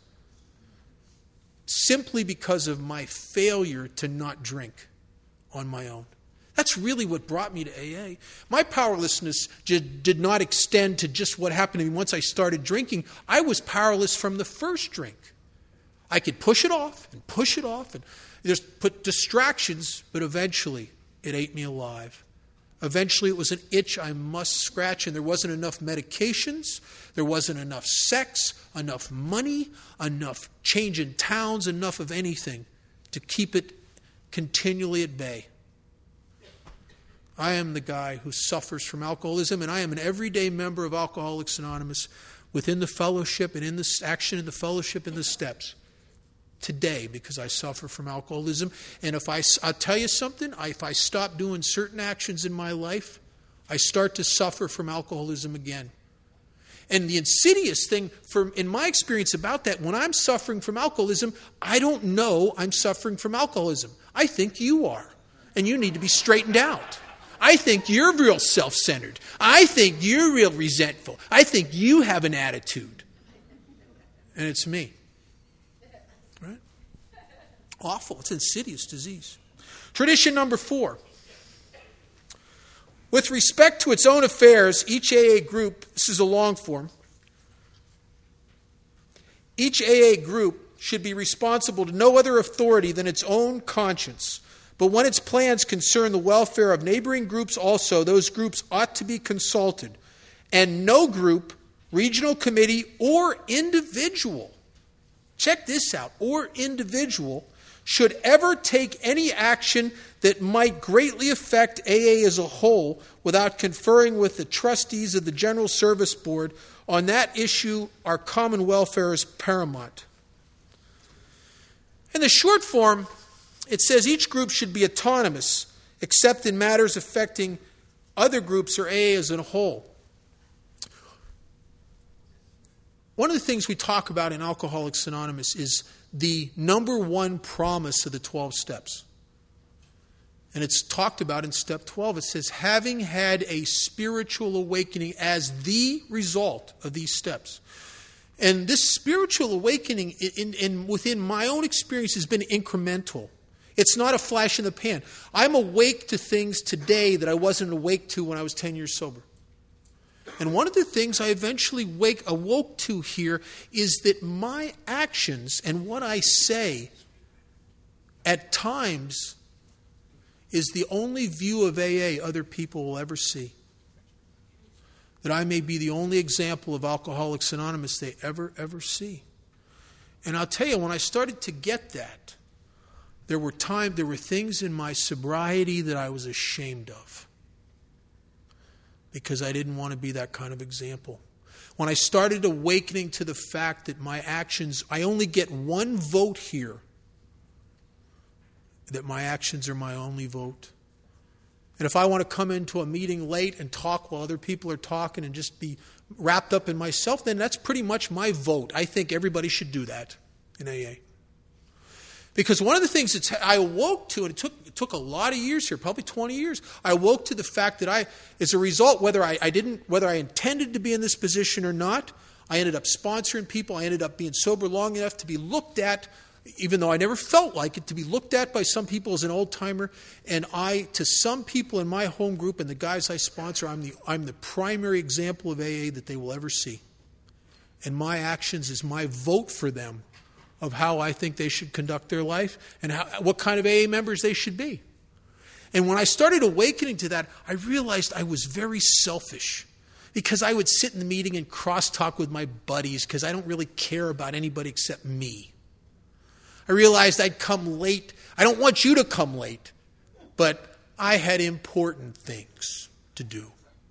simply because of my failure to not drink on my own. That's really what brought me to AA. My powerlessness did not extend to just what happened to me once I started drinking. I was powerless from the first drink. I could push it off, and just put distractions, but eventually it ate me alive. Eventually it was an itch I must scratch, and there wasn't enough medications, there wasn't enough sex, enough money, enough change in towns, enough of anything to keep it continually at bay. I am the guy who suffers from alcoholism, and I am an everyday member of Alcoholics Anonymous within the fellowship and in this action in the fellowship and the steps today because I suffer from alcoholism. And I'll tell you something, if I stop doing certain actions in my life, I start to suffer from alcoholism again. And the insidious thing, in my experience about that, when I'm suffering from alcoholism, I don't know I'm suffering from alcoholism. I think you are. And you need to be straightened out. I think you're real self-centered. I think you're real resentful. I think you have an attitude. And it's me. Right? Awful. It's an insidious disease. Tradition number 4. With respect to its own affairs, each AA group, this is a long form, each AA group should be responsible to no other authority than its own conscience. But when its plans concern the welfare of neighboring groups also, those groups ought to be consulted. And no group, regional committee, or individual, check this out, or individual, should ever take any action that might greatly affect AA as a whole without conferring with the trustees of the General Service Board. On that issue, our common welfare is paramount. In the short form, it says each group should be autonomous, except in matters affecting other groups or AA as a whole. One of the things we talk about in Alcoholics Anonymous is the number one promise of the 12 steps. And it's talked about in step 12. It says, having had a spiritual awakening as the result of these steps. And this spiritual awakening within my own experience has been incremental. It's not a flash in the pan. I'm awake to things today that I wasn't awake to when I was 10 years sober. And one of the things I eventually awoke to here is that my actions and what I say at times is the only view of AA other people will ever see. That I may be the only example of Alcoholics Anonymous they ever see. And I'll tell you, when I started to get that, there were things in my sobriety that I was ashamed of. Because I didn't want to be that kind of example. When I started awakening to the fact that my actions, I only get one vote here, that my actions are my only vote. And if I want to come into a meeting late and talk while other people are talking and just be wrapped up in myself, then that's pretty much my vote. I think everybody should do that in AA. Because one of the things that I awoke to, and it took a lot of years here, probably 20 years, I awoke to the fact that as a result, whether I intended to be in this position or not, I ended up sponsoring people. I ended up being sober long enough to be looked at, even though I never felt like it, to be looked at by some people as an old-timer. And to some people in my home group and the guys I sponsor, I'm the primary example of AA that they will ever see. And my actions is my vote for them of how I think they should conduct their life and what kind of AA members they should be. And when I started awakening to that, I realized I was very selfish because I would sit in the meeting and crosstalk with my buddies because I don't really care about anybody except me. I realized I'd come late. I don't want you to come late, but I had important things to do.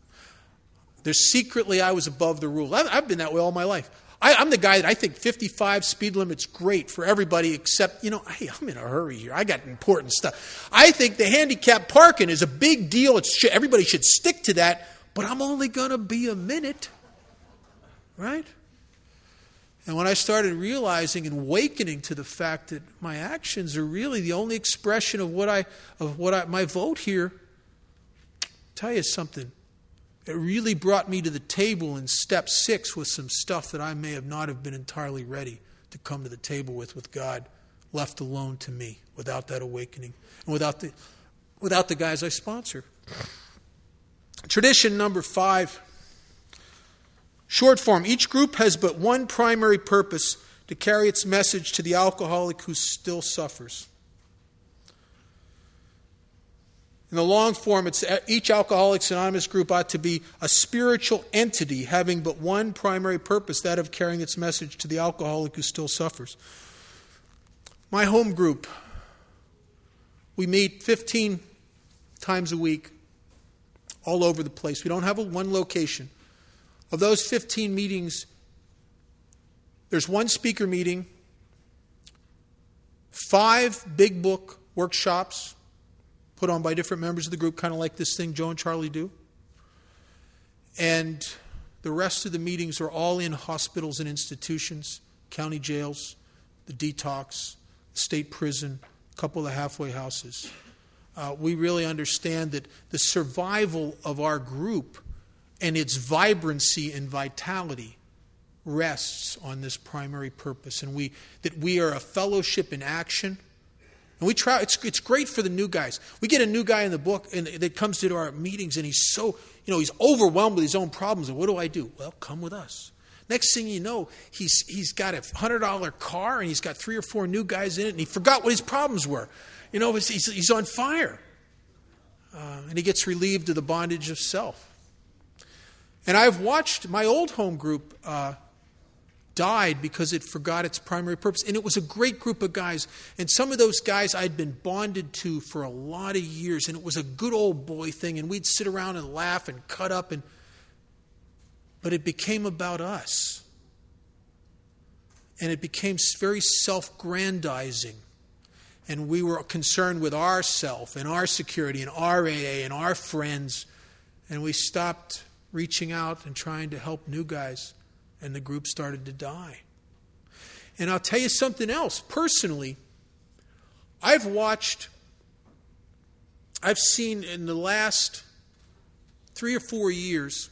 Secretly, I was above the rules. I've been that way all my life. I'm the guy that I think 55 speed limit's great for everybody except, hey, I'm in a hurry here. I got important stuff. I think the handicap parking is a big deal. Everybody should stick to that, but I'm only going to be a minute. Right? And when I started realizing and awakening to the fact that my actions are really the only expression of my vote here, I'll tell you something. It really brought me to the table in step 6 with some stuff that I may have not have been entirely ready to come to the table with God, left alone to me without that awakening and without the guys I sponsor. Tradition number 5. Short form. Each group has but one primary purpose: to carry its message to the alcoholic who still suffers. In the long form, each Alcoholics Anonymous group ought to be a spiritual entity having but one primary purpose, that of carrying its message to the alcoholic who still suffers. My home group, we meet 15 times a week all over the place. We don't have one location. Of those 15 meetings, There's one speaker meeting, 5 big book workshops put on by different members of the group, kind of like this thing Joe and Charlie do. And the rest of the meetings are all in hospitals and institutions, county jails, the detox, state prison, a couple of halfway houses. We really understand that the survival of our group and its vibrancy and vitality rests on this primary purpose, and that we are a fellowship in action. And we try. It's great for the new guys. We get a new guy in the book and that comes to our meetings, and he's so he's overwhelmed with his own problems. And what do I do? Well, come with us. Next thing you know, he's got a $100 car, and he's got 3 or 4 new guys in it, and he forgot what his problems were. He's on fire, and he gets relieved of the bondage of self. And I've watched my old home group died because it forgot its primary purpose. And it was a great group of guys. And some of those guys I'd been bonded to for a lot of years. And it was a good old boy thing. And we'd sit around and laugh and cut up. But it became about us. And it became very self-grandizing. And we were concerned with ourself and our security and our AA and our friends. And we stopped reaching out and trying to help new guys. And the group started to die. And I'll tell you something else. Personally, I've seen in the last 3 or 4 years,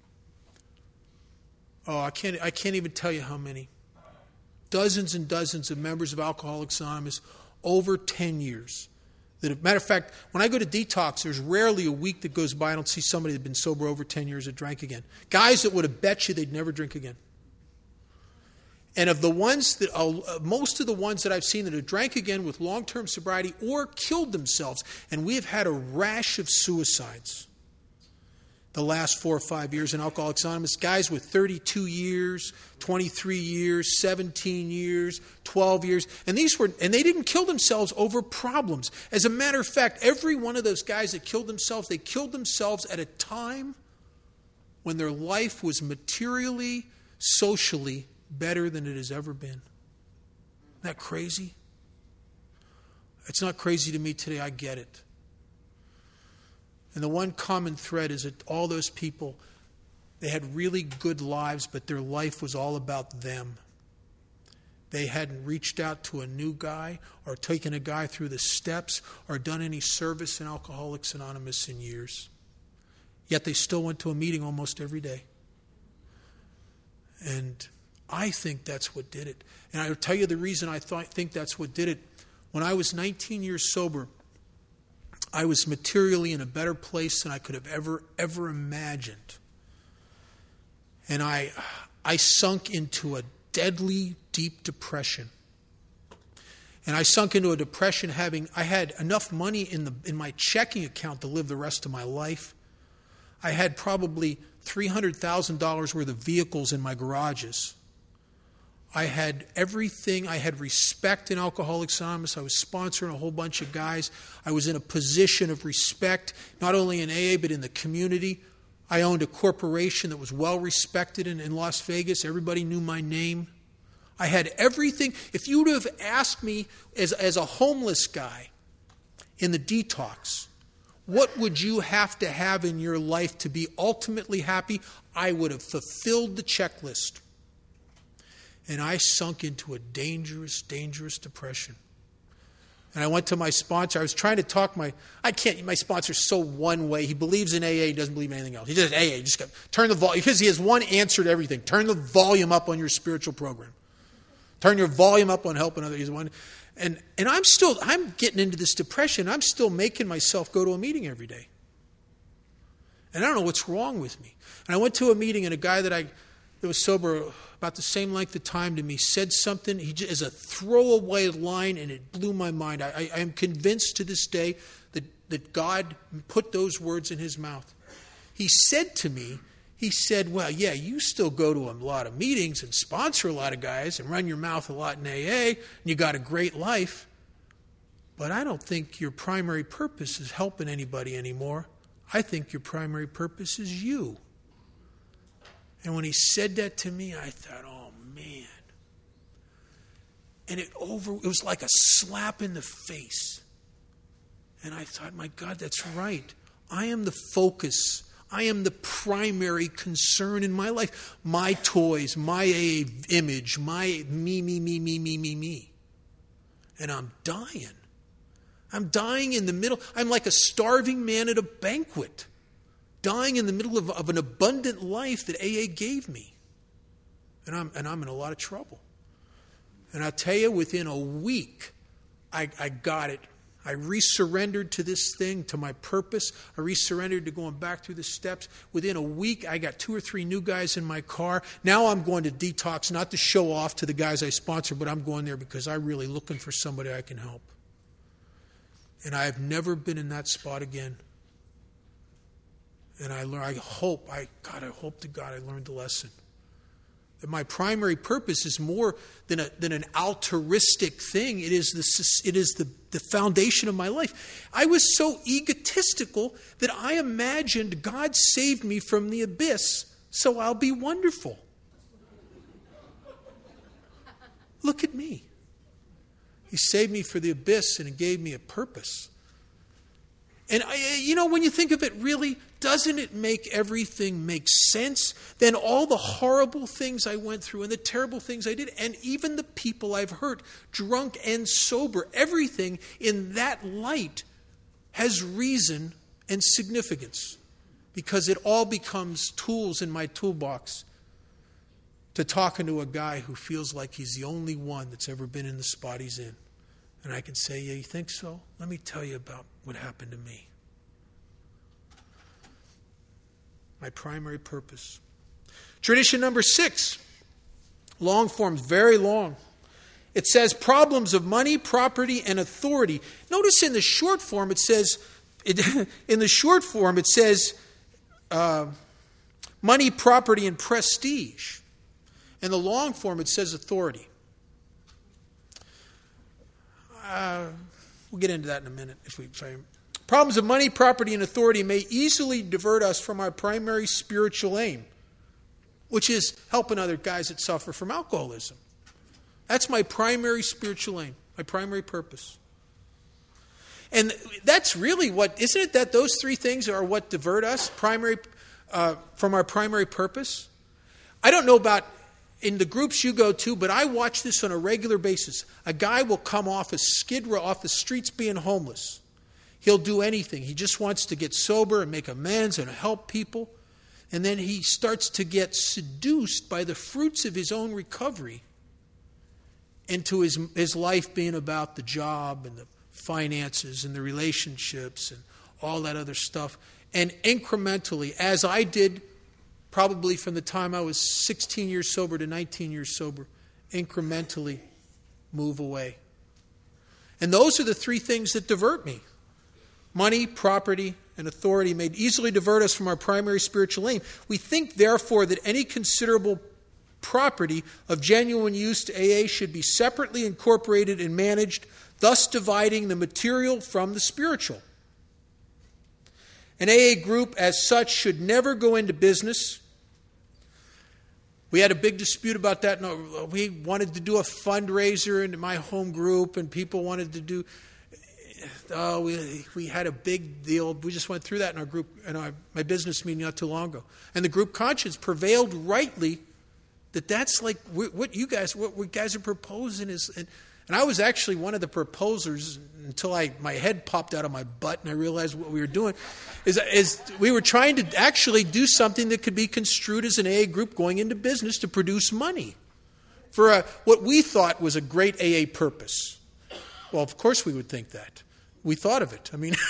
I can't even tell you how many. Dozens and dozens of members of Alcoholics Anonymous over 10 years. Matter of fact, when I go to detox, there's rarely a week that goes by I don't see somebody that's been sober over 10 years that drank again. Guys that would have bet you they'd never drink again. And of the ones that, most of the ones that I've seen that have drank again with long-term sobriety or killed themselves, and we have had a rash of suicides the last 4 or 5 years in Alcoholics Anonymous. Guys with 32 years, 23 years, 17 years, 12 years. And they didn't kill themselves over problems. As a matter of fact, every one of those guys that killed themselves, they killed themselves at a time when their life was materially, socially better than it has ever been. Isn't that crazy? It's not crazy to me today. I get it. And the one common thread is that all those people, they had really good lives, but their life was all about them. They hadn't reached out to a new guy or taken a guy through the steps or done any service in Alcoholics Anonymous in years. Yet they still went to a meeting almost every day. And I think that's what did it. And I'll tell you the reason I think that's what did it. When I was 19 years sober, I was materially in a better place than I could have ever imagined. And I sunk into a deadly, deep depression. And I sunk into a depression I had enough money in my checking account to live the rest of my life. I had probably $300,000 worth of vehicles in my garages. I had everything. I had respect in Alcoholics Anonymous. I was sponsoring a whole bunch of guys. I was in a position of respect, not only in AA, but in the community. I owned a corporation that was well respected in Las Vegas. Everybody knew my name. I had everything. If you would have asked me as a homeless guy in the detox, what would you have to have in your life to be ultimately happy? I would have fulfilled the checklist. And I sunk into a dangerous, dangerous depression. And I went to my sponsor. I was trying to talk my sponsor's so one way. He believes in AA, he doesn't believe in anything else. He just AA, just turn the volume, because he has one answer to everything. Turn the volume up on your spiritual program. Turn your volume up on helping others. And I'm getting into this depression. I'm still making myself go to a meeting every day. And I don't know what's wrong with me. And I went to a meeting, and a guy that was sober about the same length of time to me said something as a throwaway line, and it blew my mind. I am convinced to this day that God put those words in his mouth. He said to me, well, yeah, you still go to a lot of meetings and sponsor a lot of guys and run your mouth a lot in AA, and you got a great life, but I don't think your primary purpose is helping anybody anymore. I think your primary purpose is you. And when he said that to me, I thought, oh, man, And it was like a slap in the face. And I thought, my God, that's right. I am the focus. I am the primary concern in my life. My toys, my image, my me. And I'm dying. I'm dying in the middle. I'm like a starving man at a banquet. Dying in the middle of an abundant life that AA gave me. And I'm in a lot of trouble. And I tell you, within a week, I got it. I resurrendered to this thing, to my purpose. I resurrendered to going back through the steps. Within a week, I got 2 or 3 new guys in my car. Now I'm going to detox, not to show off to the guys I sponsor, but I'm going there because I'm really looking for somebody I can help. And I have never been in that spot again. And I hope to God I learned the lesson. That my primary purpose is more than an altruistic thing. It is the foundation of my life. I was so egotistical that I imagined God saved me from the abyss, so I'll be wonderful. Look at me. He saved me for the abyss and gave me a purpose. And when you think of it, really, doesn't it make everything make sense? Then all the horrible things I went through and the terrible things I did, and even the people I've hurt, drunk and sober, everything in that light has reason and significance, because it all becomes tools in my toolbox to talking to a guy who feels like he's the only one that's ever been in the spot he's in. And I can say, yeah, you think so? Let me tell you about what happened to me. My primary purpose. Tradition number 6. Long forms, very long. It says problems of money, property, and authority. Notice in the short form it says, money, property, and prestige. In the long form it says authority. We'll get into that in a minute. Problems of money, property, and authority may easily divert us from our primary spiritual aim, which is helping other guys that suffer from alcoholism. That's my primary spiritual aim, my primary purpose. And that's really isn't it that those 3 things are what divert us from our primary purpose? I don't know about in the groups you go to, but I watch this on a regular basis. A guy will come off a skid row, off the streets being homeless. He'll do anything. He just wants to get sober and make amends and help people. And then he starts to get seduced by the fruits of his own recovery into his life being about the job and the finances and the relationships and all that other stuff. And incrementally, as I did probably from the time I was 16 years sober to 19 years sober, incrementally move away. And those are the 3 things that divert me. Money, property, and authority may easily divert us from our primary spiritual aim. We think, therefore, that any considerable property of genuine use to AA should be separately incorporated and managed, thus dividing the material from the spiritual. An AA group, as such, should never go into business. We had a big dispute about that. No, we wanted to do a fundraiser in my home group, and people wanted to do... we had a big deal. We just went through that in our group, my business meeting not too long ago. And the group conscience prevailed rightly that that's like what you guys are proposing is... And I was actually one of the proposers until my head popped out of my butt and I realized what we were doing is we were trying to actually do something that could be construed as an AA group going into business to produce money for what we thought was a great AA purpose. Well, of course we would think that. We thought of it. I mean...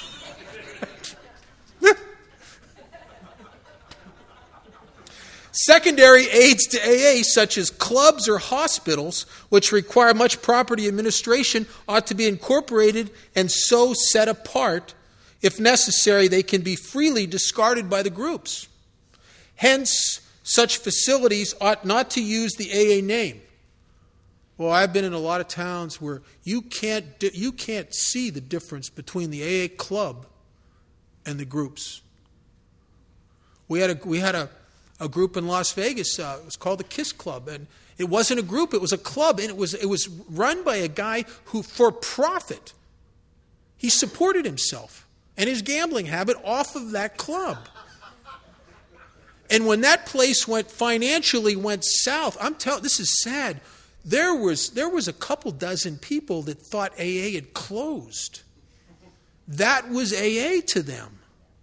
Secondary aids to AA, such as clubs or hospitals, which require much property administration, ought to be incorporated and so set apart. If necessary, they can be freely discarded by the groups. Hence, such facilities ought not to use the AA name. Well, I've been in a lot of towns where you can't see the difference between the AA club and the groups. We had a group in Las Vegas. It was called the KISS Club, and It wasn't a group, it was a club, and it was run by a guy who, for profit, he supported himself and his gambling habit off of that club. And when that place financially went south, this is sad. There was a couple dozen people that thought AA had closed. That was AA to them.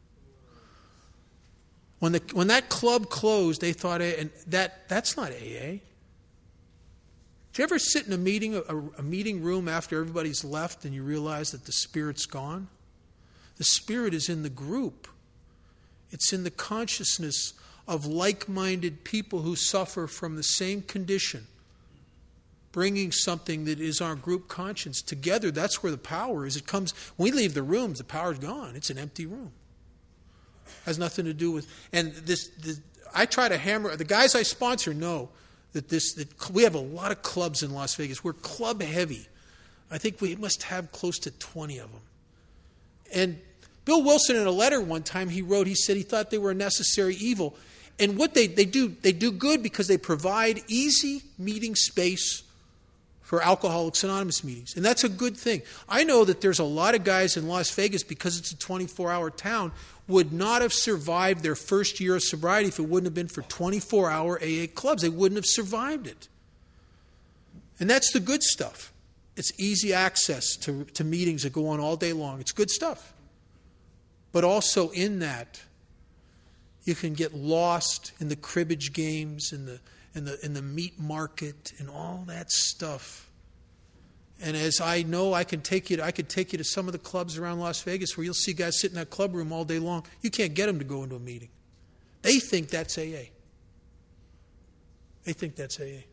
When that club closed, they thought, and that's not AA. Did you ever sit in a meeting room after everybody's left and you realize that the Spirit's gone? The Spirit is in the group. It's in the consciousness of like-minded people who suffer from the same condition, bringing something that is our group conscience together. That's where the power is. It comes when we leave the rooms. The power's gone. It's an empty room. Has nothing to do with. And I try to hammer. The guys I sponsor know that we have a lot of clubs in Las Vegas. We're club heavy. I think we must have close to 20 of them. And Bill Wilson, in a letter one time he wrote, he said he thought they were a necessary evil. And what they do good because they provide easy meeting space for Alcoholics Anonymous meetings. And that's a good thing. I know that there's a lot of guys in Las Vegas, because it's a 24-hour town, would not have survived their first year of sobriety if it wouldn't have been for 24-hour AA clubs. They wouldn't have survived it. And that's the good stuff. It's easy access to meetings that go on all day long. It's good stuff. But also in that, you can get lost in the cribbage games and the meat market and all that stuff. And as I know, I could take you to some of the clubs around Las Vegas where you'll see guys sit in that club room all day long. You can't get them to go into a meeting. They think that's AA. They think that's AA.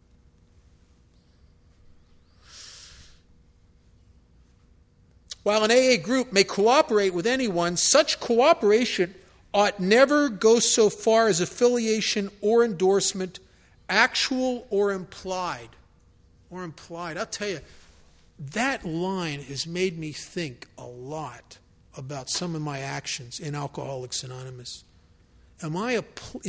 While an AA group may cooperate with anyone, such cooperation ought never go so far as affiliation or endorsement, actual or implied. Or implied. I'll tell you, that line has made me think a lot about some of my actions in Alcoholics Anonymous. Am I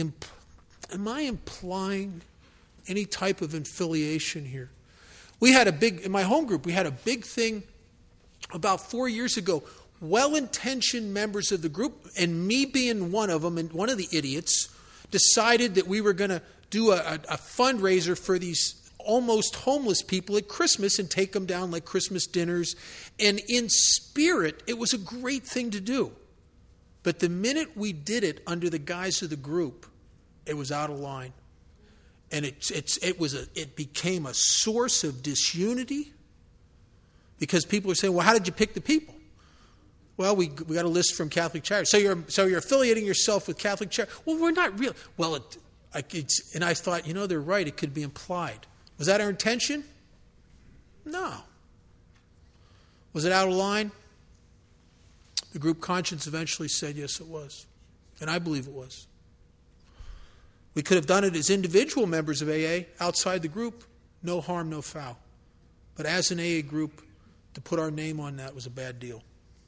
implying any type of affiliation here? In my home group, we had a big thing about 4 years ago. Well-intentioned members of the group, and me being one of them, and one of the idiots, decided that we were going to do a fundraiser for these almost homeless people at Christmas and take them down like Christmas dinners. And in spirit, it was a great thing to do. But the minute we did it under the guise of the group, it was out of line. And it became a source of disunity because people are saying, well, how did you pick the people? Well, we got a list from Catholic Charities. So you're affiliating yourself with Catholic Charities. Well, we're not real. Well, and I thought, they're right. It could be implied. Was that our intention? No. Was it out of line? The group conscience eventually said, yes, it was. And I believe it was. We could have done it as individual members of AA outside the group. No harm, no foul. But as an AA group, to put our name on that was a bad deal.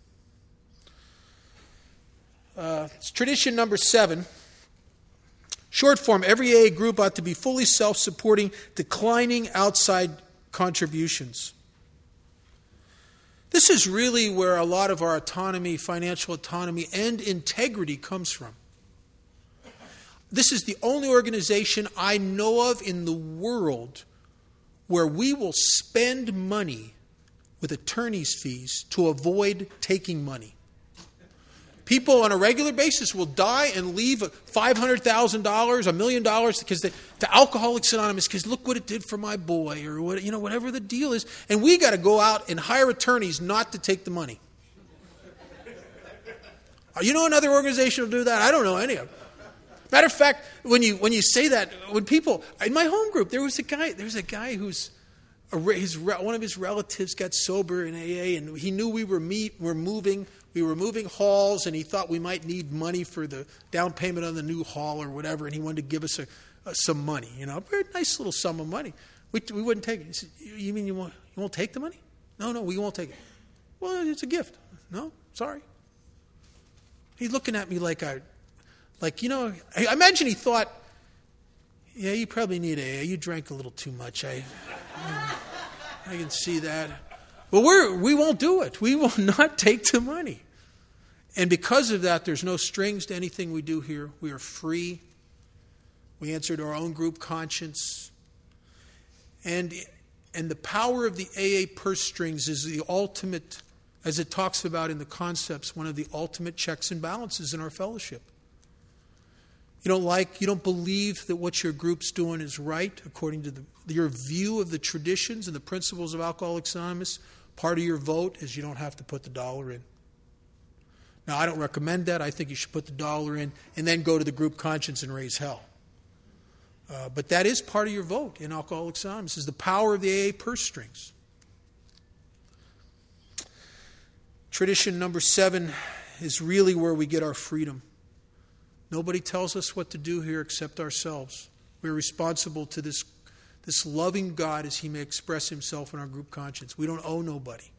It's tradition number 7. Short form, every AA group ought to be fully self-supporting, declining outside contributions. This is really where a lot of our autonomy, financial autonomy, and integrity comes from. This is the only organization I know of in the world where we will spend money with attorney's fees to avoid taking money. People on a regular basis will die and leave $500,000, $1 million to Alcoholics Anonymous because look what it did for my boy, or whatever the deal is, and we got to go out and hire attorneys not to take the money. Another organization will do that? I don't know any of them. Matter of fact, when you say that, when people in my home group, there's a guy who's one of his relatives got sober in AA, and he knew we were moving halls, and he thought we might need money for the down payment on the new hall or whatever, and he wanted to give us some money, a very nice little sum of money. We wouldn't take it. He said, "You mean you won't take the money?" No, we won't take it. Well, it's a gift. No, sorry. He's looking at me I imagine he thought Yeah, you probably need AA. You drank a little too much. I can see that. But we won't do it. We will not take the money. And because of that, there's no strings to anything we do here. We are free. We answer to our own group conscience. And the power of the AA purse strings is the ultimate, as it talks about in the concepts, one of the ultimate checks and balances in our fellowship. You don't believe that what your group's doing is right according to your view of the traditions and the principles of Alcoholics Anonymous. Part of your vote is you don't have to put the dollar in. Now, I don't recommend that. I think you should put the dollar in and then go to the group conscience and raise hell. But that is part of your vote in Alcoholics Anonymous, is the power of the AA purse strings. Tradition number 7 is really where we get our freedom. Nobody tells us what to do here except ourselves. We're responsible to this loving God as He may express Himself in our group conscience. We don't owe nobody.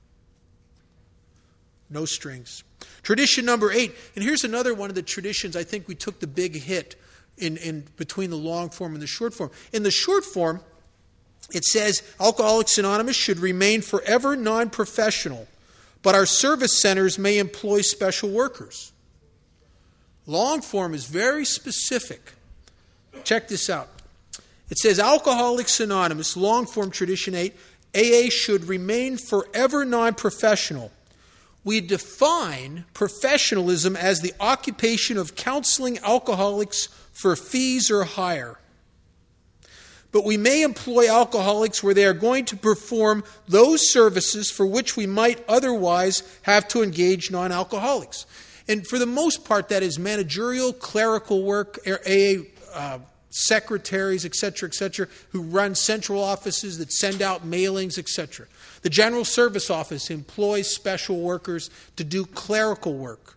No strings. Tradition number 8, and here's another one of the traditions I think we took the big hit in between the long form and the short form. In the short form, it says Alcoholics Anonymous should remain forever non-professional, but our service centers may employ special workers. Long form is very specific. Check this out. It says Alcoholics Anonymous, long form tradition 8, AA should remain forever non-professional. We define professionalism as the occupation of counseling alcoholics for fees or hire. But we may employ alcoholics where they are going to perform those services for which we might otherwise have to engage non-alcoholics. And for the most part, that is managerial, clerical work, AA secretaries, etc., who run central offices that send out mailings, etc. The General Service Office employs special workers to do clerical work.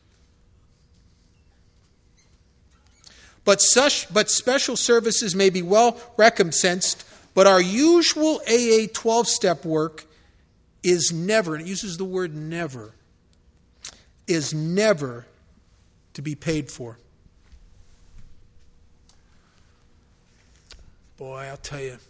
But special services may be well recompensed, but our usual AA 12-step work is never, and it uses the word never, is never to be paid for. Boy, I'll tell you,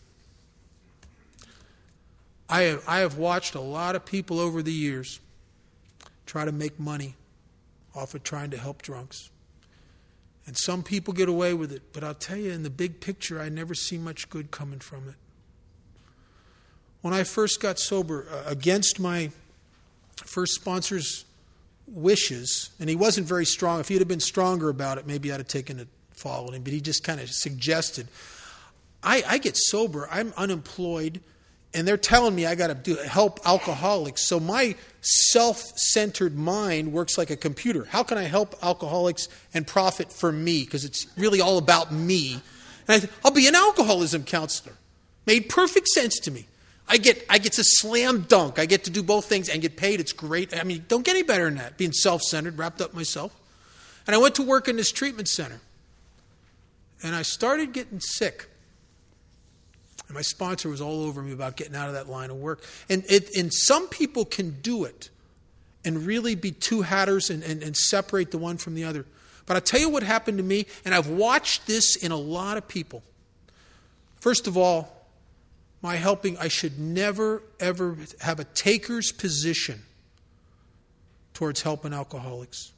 I have watched a lot of people over the years try to make money off of trying to help drunks. And some people get away with it, but I'll tell you, in the big picture, I never see much good coming from it. When I first got sober, against my first sponsor's wishes, and he wasn't very strong. If he had been stronger about it, maybe I'd have taken it, followed him, but he just kind of suggested. I get sober, I'm unemployed, and they're telling me I got to help alcoholics. So my self-centered mind works like a computer. How can I help alcoholics and profit for me? Because it's really all about me. And I thought, I'll be an alcoholism counselor. Made perfect sense to me. I get to slam dunk. I get to do both things and get paid. It's great. I mean, don't get any better than that. Being self-centered, wrapped up myself. And I went to work in this treatment center. And I started getting sick. And my sponsor was all over me about getting out of that line of work. And some people can do it and really be two-hatters and separate the one from the other. But I'll tell you what happened to me, and I've watched this in a lot of people. First of all, I should never, ever have a taker's position towards helping alcoholics.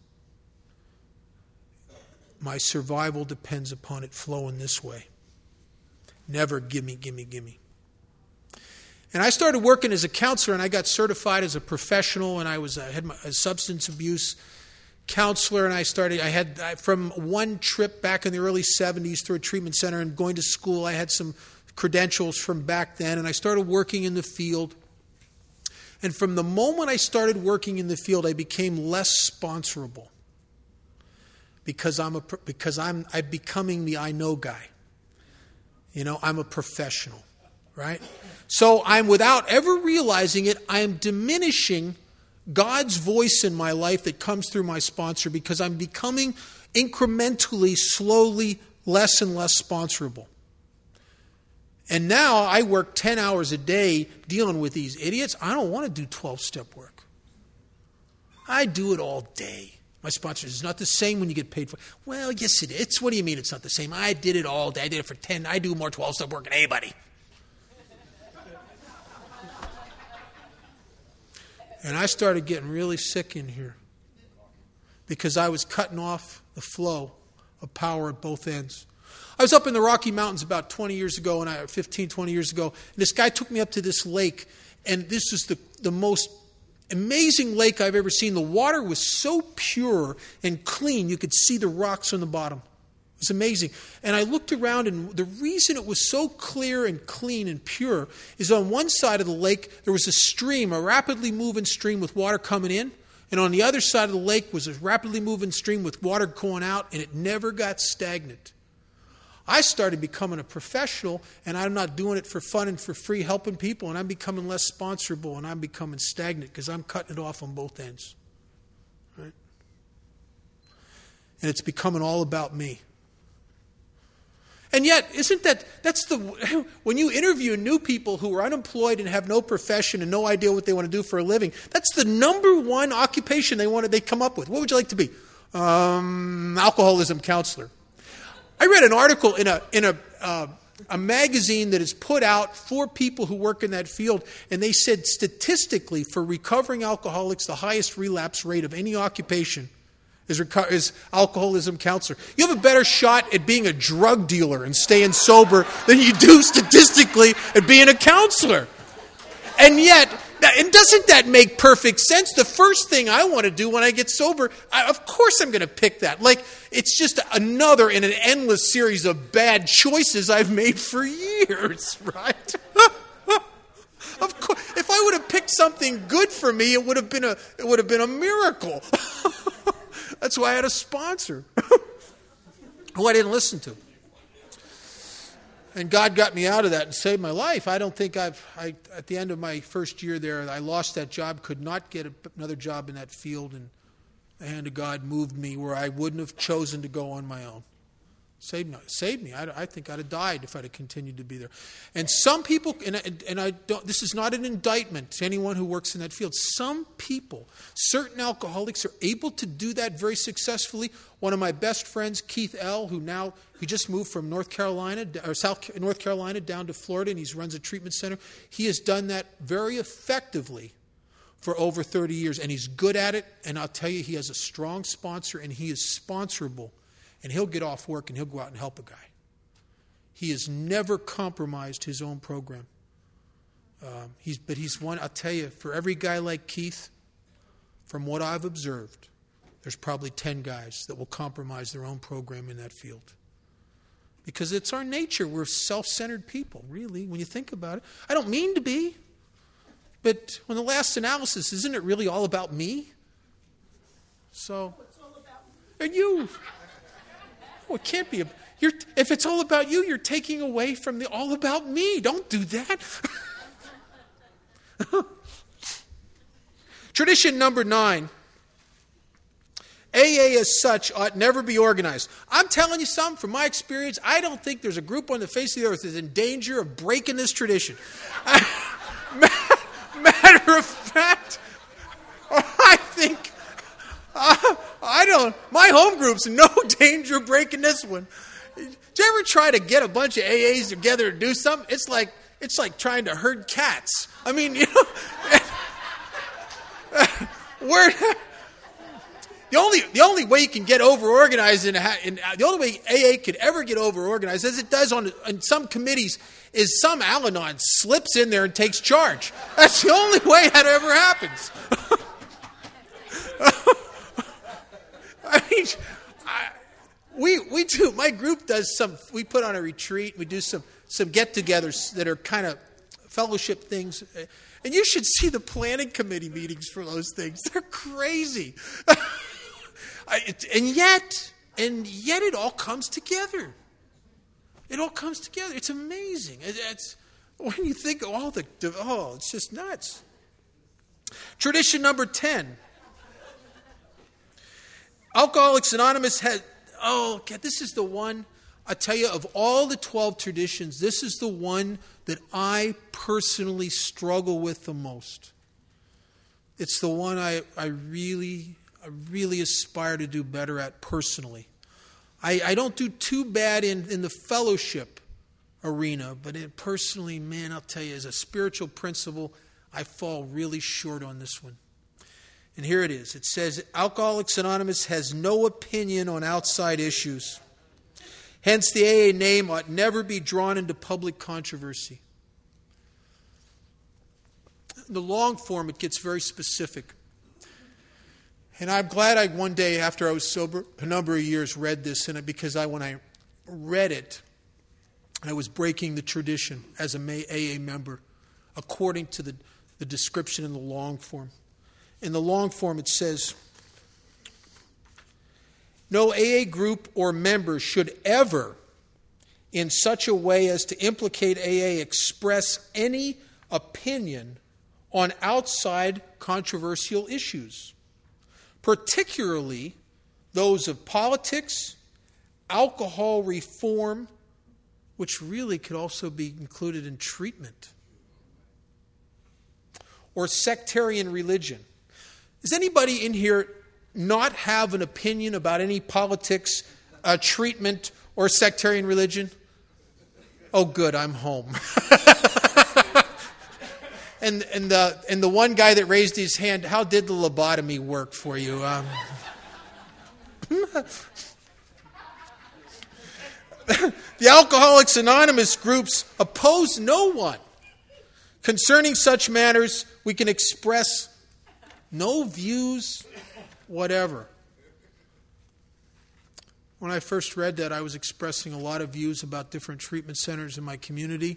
My survival depends upon it flowing this way. Never gimme. And I started working as a counselor, and I got certified as a professional, and I had a substance abuse counselor, and I had from one trip back in the early 70s through a treatment center and going to school, I had some credentials from back then, and I started working in the field. And from the moment I started working in the field, I became less sponsorable because I'm becoming the I know guy. You know, I'm a professional, right? So without ever realizing it, I am diminishing God's voice in my life that comes through my sponsor because I'm becoming incrementally, slowly, less and less sponsorable. And now I work 10 hours a day dealing with these idiots. I don't want to do 12-step work. I do it all day. My sponsor says, it's not the same when you get paid for it. Well, yes, it is. What do you mean it's not the same? I did it all day. I did it for 10. I do more 12-step work than anybody. And I started getting really sick in here because I was cutting off the flow of power at both ends. I was up in the Rocky Mountains about 20 years ago, 20 years ago, and this guy took me up to this lake, and this is the most amazing lake I've ever seen. The water was so pure and clean, you could see the rocks on the bottom. It was amazing. And I looked around, and the reason it was so clear and clean and pure is on one side of the lake, there was a stream, a rapidly moving stream with water coming in, and on the other side of the lake was a rapidly moving stream with water going out, and it never got stagnant. I started becoming a professional, and I'm not doing it for fun and for free, helping people, and I'm becoming less sponsorable, and I'm becoming stagnant because I'm cutting it off on both ends. Right? And it's becoming all about me. And yet, when you interview new people who are unemployed and have no profession and no idea what they want to do for a living, that's the number one occupation they come up with. What would you like to be? Alcoholism counselor. I read an article in a magazine that is put out for people who work in that field, and they said statistically for recovering alcoholics, the highest relapse rate of any occupation is alcoholism counselor. You have a better shot at being a drug dealer and staying sober than you do statistically at being a counselor. And yet, and doesn't that make perfect sense? The first thing I want to do when I get sober, of course I'm going to pick that. Like, it's just another in an endless series of bad choices I've made for years, right? Of course, if I would have picked something good for me, it would have been a miracle. That's why I had a sponsor who I didn't listen to. And God got me out of that and saved my life. I don't think at the end of my first year there, I lost that job, could not get another job in that field, and the hand of God moved me where I wouldn't have chosen to go on my own. Saved me. I think I'd have died if I'd have continued to be there. And some people, and I don't. This is not an indictment to anyone who works in that field. Some people, certain alcoholics, are able to do that very successfully. One of my best friends, Keith L., he just moved from North Carolina down to Florida, and he runs a treatment center. He has done that very effectively for over 30 years, and he's good at it. And I'll tell you, he has a strong sponsor, and he is sponsorable. And he'll get off work and he'll go out and help a guy. He has never compromised his own program. But he's one, I'll tell you, for every guy like Keith, from what I've observed, there's probably 10 guys that will compromise their own program in that field. Because it's our nature. We're self-centered people, really, when you think about it. I don't mean to be. But when the last analysis, isn't it really all about me? So, and you... Well, it can't be. If it's all about you, you're taking away from the all about me. Don't do that. Tradition number 9. AA as such ought never be organized. I'm telling you something from my experience. I don't think there's a group on the face of the earth that's in danger of breaking this tradition. Matter of fact, I think... my home group's in no danger of breaking this one. Did you ever try to get a bunch of AAs together to do something? It's like trying to herd cats. I mean, you know, the only way you can get over organized the only way AA could ever get over organized, as it does on some committees, is some Al-Anon slips in there and takes charge. That's the only way that ever happens. I mean, we do. My group does some. We put on a retreat. We do some get-togethers that are kind of fellowship things, and you should see the planning committee meetings for those things. They're crazy, and yet it all comes together. It all comes together. It's amazing. It's when you think of all it's just nuts. Tradition number 10. Alcoholics Anonymous this is the one, I tell you, of all the 12 traditions, this is the one that I personally struggle with the most. It's the one I really I really aspire to do better at personally. I don't do too bad in the fellowship arena, but personally, man, I'll tell you, as a spiritual principle, I fall really short on this one. And here it is. It says, Alcoholics Anonymous has no opinion on outside issues. Hence, the AA name ought never be drawn into public controversy. In the long form, it gets very specific. And I'm glad I one day, after I was sober, a number of years, read this, because when I read it, I was breaking the tradition as an AA member, according to the description in the long form. In the long form, it says, no AA group or member should ever, in such a way as to implicate AA, express any opinion on outside controversial issues, particularly those of politics, alcohol reform, which really could also be included in treatment, or sectarian religion. Does anybody in here not have an opinion about any politics, treatment, or sectarian religion? Oh, good, I'm home. and the one guy that raised his hand, how did the lobotomy work for you? The Alcoholics Anonymous groups oppose no one. Concerning such matters, we can express no views whatever. When I first read that, I was expressing a lot of views about different treatment centers in my community.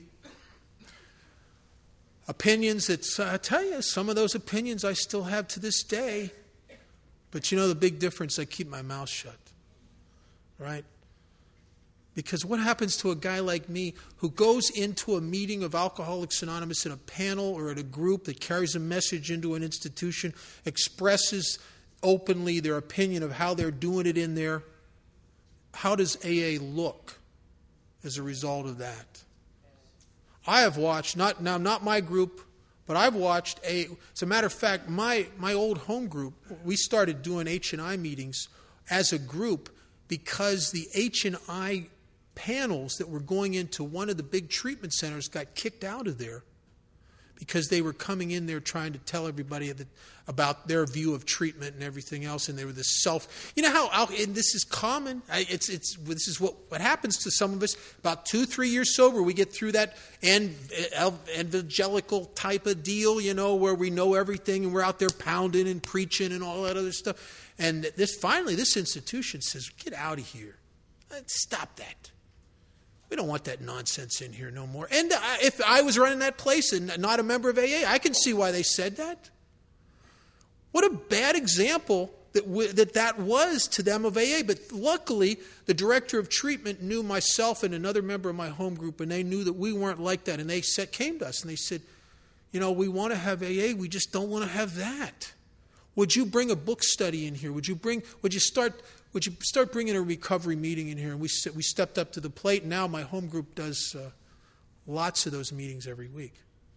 Opinions that, I tell you, some of those opinions I still have to this day. But you know the big difference? I keep my mouth shut. Right? Because what happens to a guy like me who goes into a meeting of Alcoholics Anonymous in a panel or at a group that carries a message into an institution, expresses openly their opinion of how they're doing it in there? How does AA look as a result of that? I have watched, not my group, but I've watched as a matter of fact, my old home group, we started doing H&I meetings as a group because the H&I panels that were going into one of the big treatment centers got kicked out of there because they were coming in there trying to tell everybody about their view of treatment and everything else, and they were you know how, and this is common, this is what happens to some of us, about 2-3 years sober, we get through that evangelical type of deal, you know, where we know everything and we're out there pounding and preaching and all that other stuff, and this institution says, get out of here, stop that. We don't want that nonsense in here no more. And if I was running that place and not a member of AA, I can see why they said that. What a bad example that was to them of AA. But luckily, the director of treatment knew myself and another member of my home group, and they knew that we weren't like that. And they came to us and they said, you know, we want to have AA, we just don't want to have that. Would you bring a book study in here? Would you start bringing a recovery meeting in here? And we stepped up to the plate. And now my home group does lots of those meetings every week.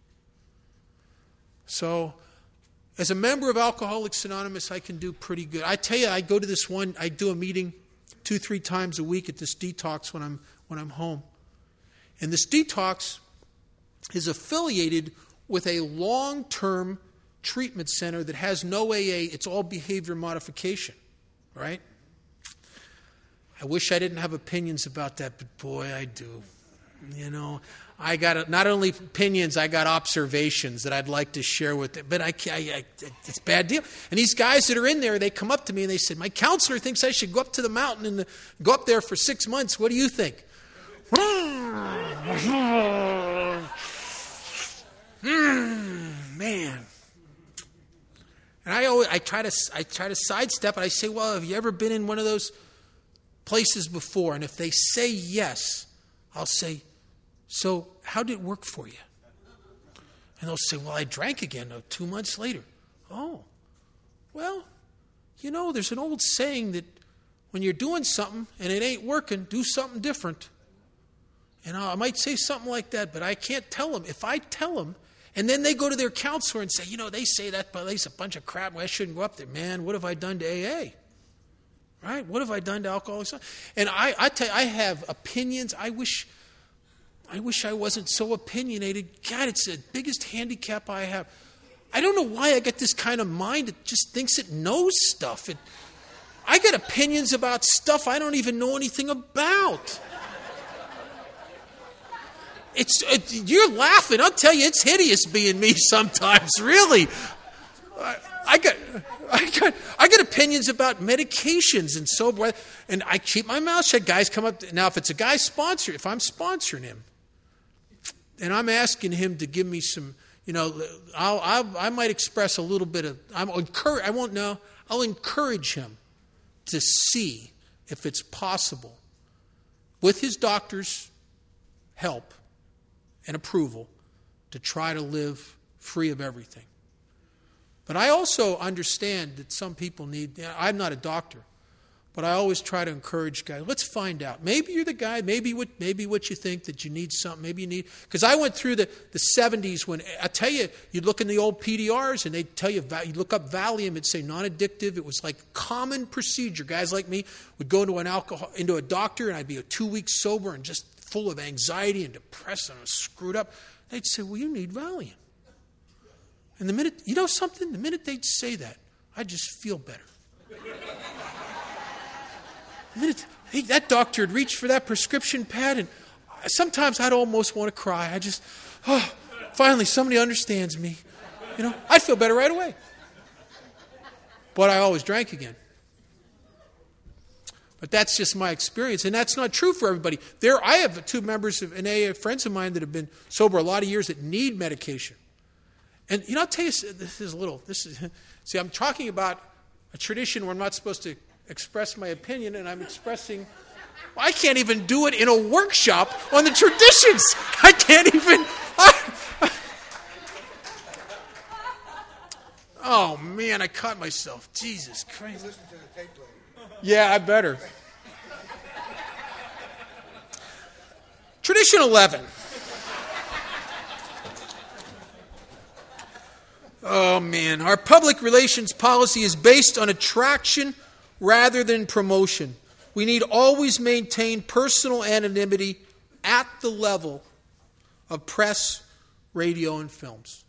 So, as a member of Alcoholics Anonymous, I can do pretty good. I tell you, I go to this one. I do a meeting 2-3 times a week at this detox when I'm home, and this detox is affiliated with a long-term treatment center that has no AA. It's all behavior modification, right? I wish I didn't have opinions about that, but boy, I do. You know, I got not only opinions, I got observations that I'd like to share with it. But it's a bad deal. And these guys that are in there, they come up to me and they said, my counselor thinks I should go up to the mountain and go up there for 6 months. What do you think? Man. And I try to sidestep it. I say, well, have you ever been in one of those places before? And if they say yes, I'll say, so how did it work for you? And they'll say, well, I drank again 2 months later. Oh, well, you know, there's an old saying that when you're doing something and it ain't working, do something different. And I might say something like that, but I can't tell them. If I tell them And then they go to their counselor and say, they say that place a bunch of crap. I shouldn't go up there. Man, what have I done to AA? Right? What have I done to Alcoholics Anonymous? And I tell you, I have opinions. I wish I wasn't so opinionated. God, it's the biggest handicap I have. I don't know why I got this kind of mind that just thinks it knows stuff. I got opinions about stuff I don't even know anything about. You're laughing. I'll tell you, it's hideous being me sometimes. Really, I got opinions about medications and sober, and I keep my mouth shut. Guys come up now. If it's a guy sponsor, if I'm sponsoring him, and I'm asking him to give me some, I might express a little bit of. I'll encourage him to see if it's possible, with his doctor's help and approval, to try to live free of everything. But I also understand that some people need, I'm not a doctor, but I always try to encourage guys, let's find out. Maybe you're the guy, maybe what you think that you need something, maybe you need, because I went through the 70s when, I tell you, you'd look in the old PDRs and they'd tell you, you'd look up Valium, it'd say non-addictive. It was like common procedure. Guys like me would go into a doctor, and I'd be 2 weeks sober and just full of anxiety and depressed and I was screwed up. They'd say, well, you need Valium. And the minute they'd say that, I just feel better. The minute that doctor would reach for that prescription pad, and sometimes I'd almost want to cry. Finally somebody understands me. I'd feel better right away. But I always drank again. But that's just my experience, and that's not true for everybody. I have 2 members of AA, friends of mine that have been sober a lot of years that need medication. And I'll tell you, see, I'm talking about a tradition where I'm not supposed to express my opinion, and I'm expressing, I can't even do it in a workshop on the traditions. I can't even, oh man, I caught myself. Jesus Christ. Listen to the tape later. Yeah, I better. Tradition 11. Oh, man. Our public relations policy is based on attraction rather than promotion. We need always maintain personal anonymity at the level of press, radio, and films.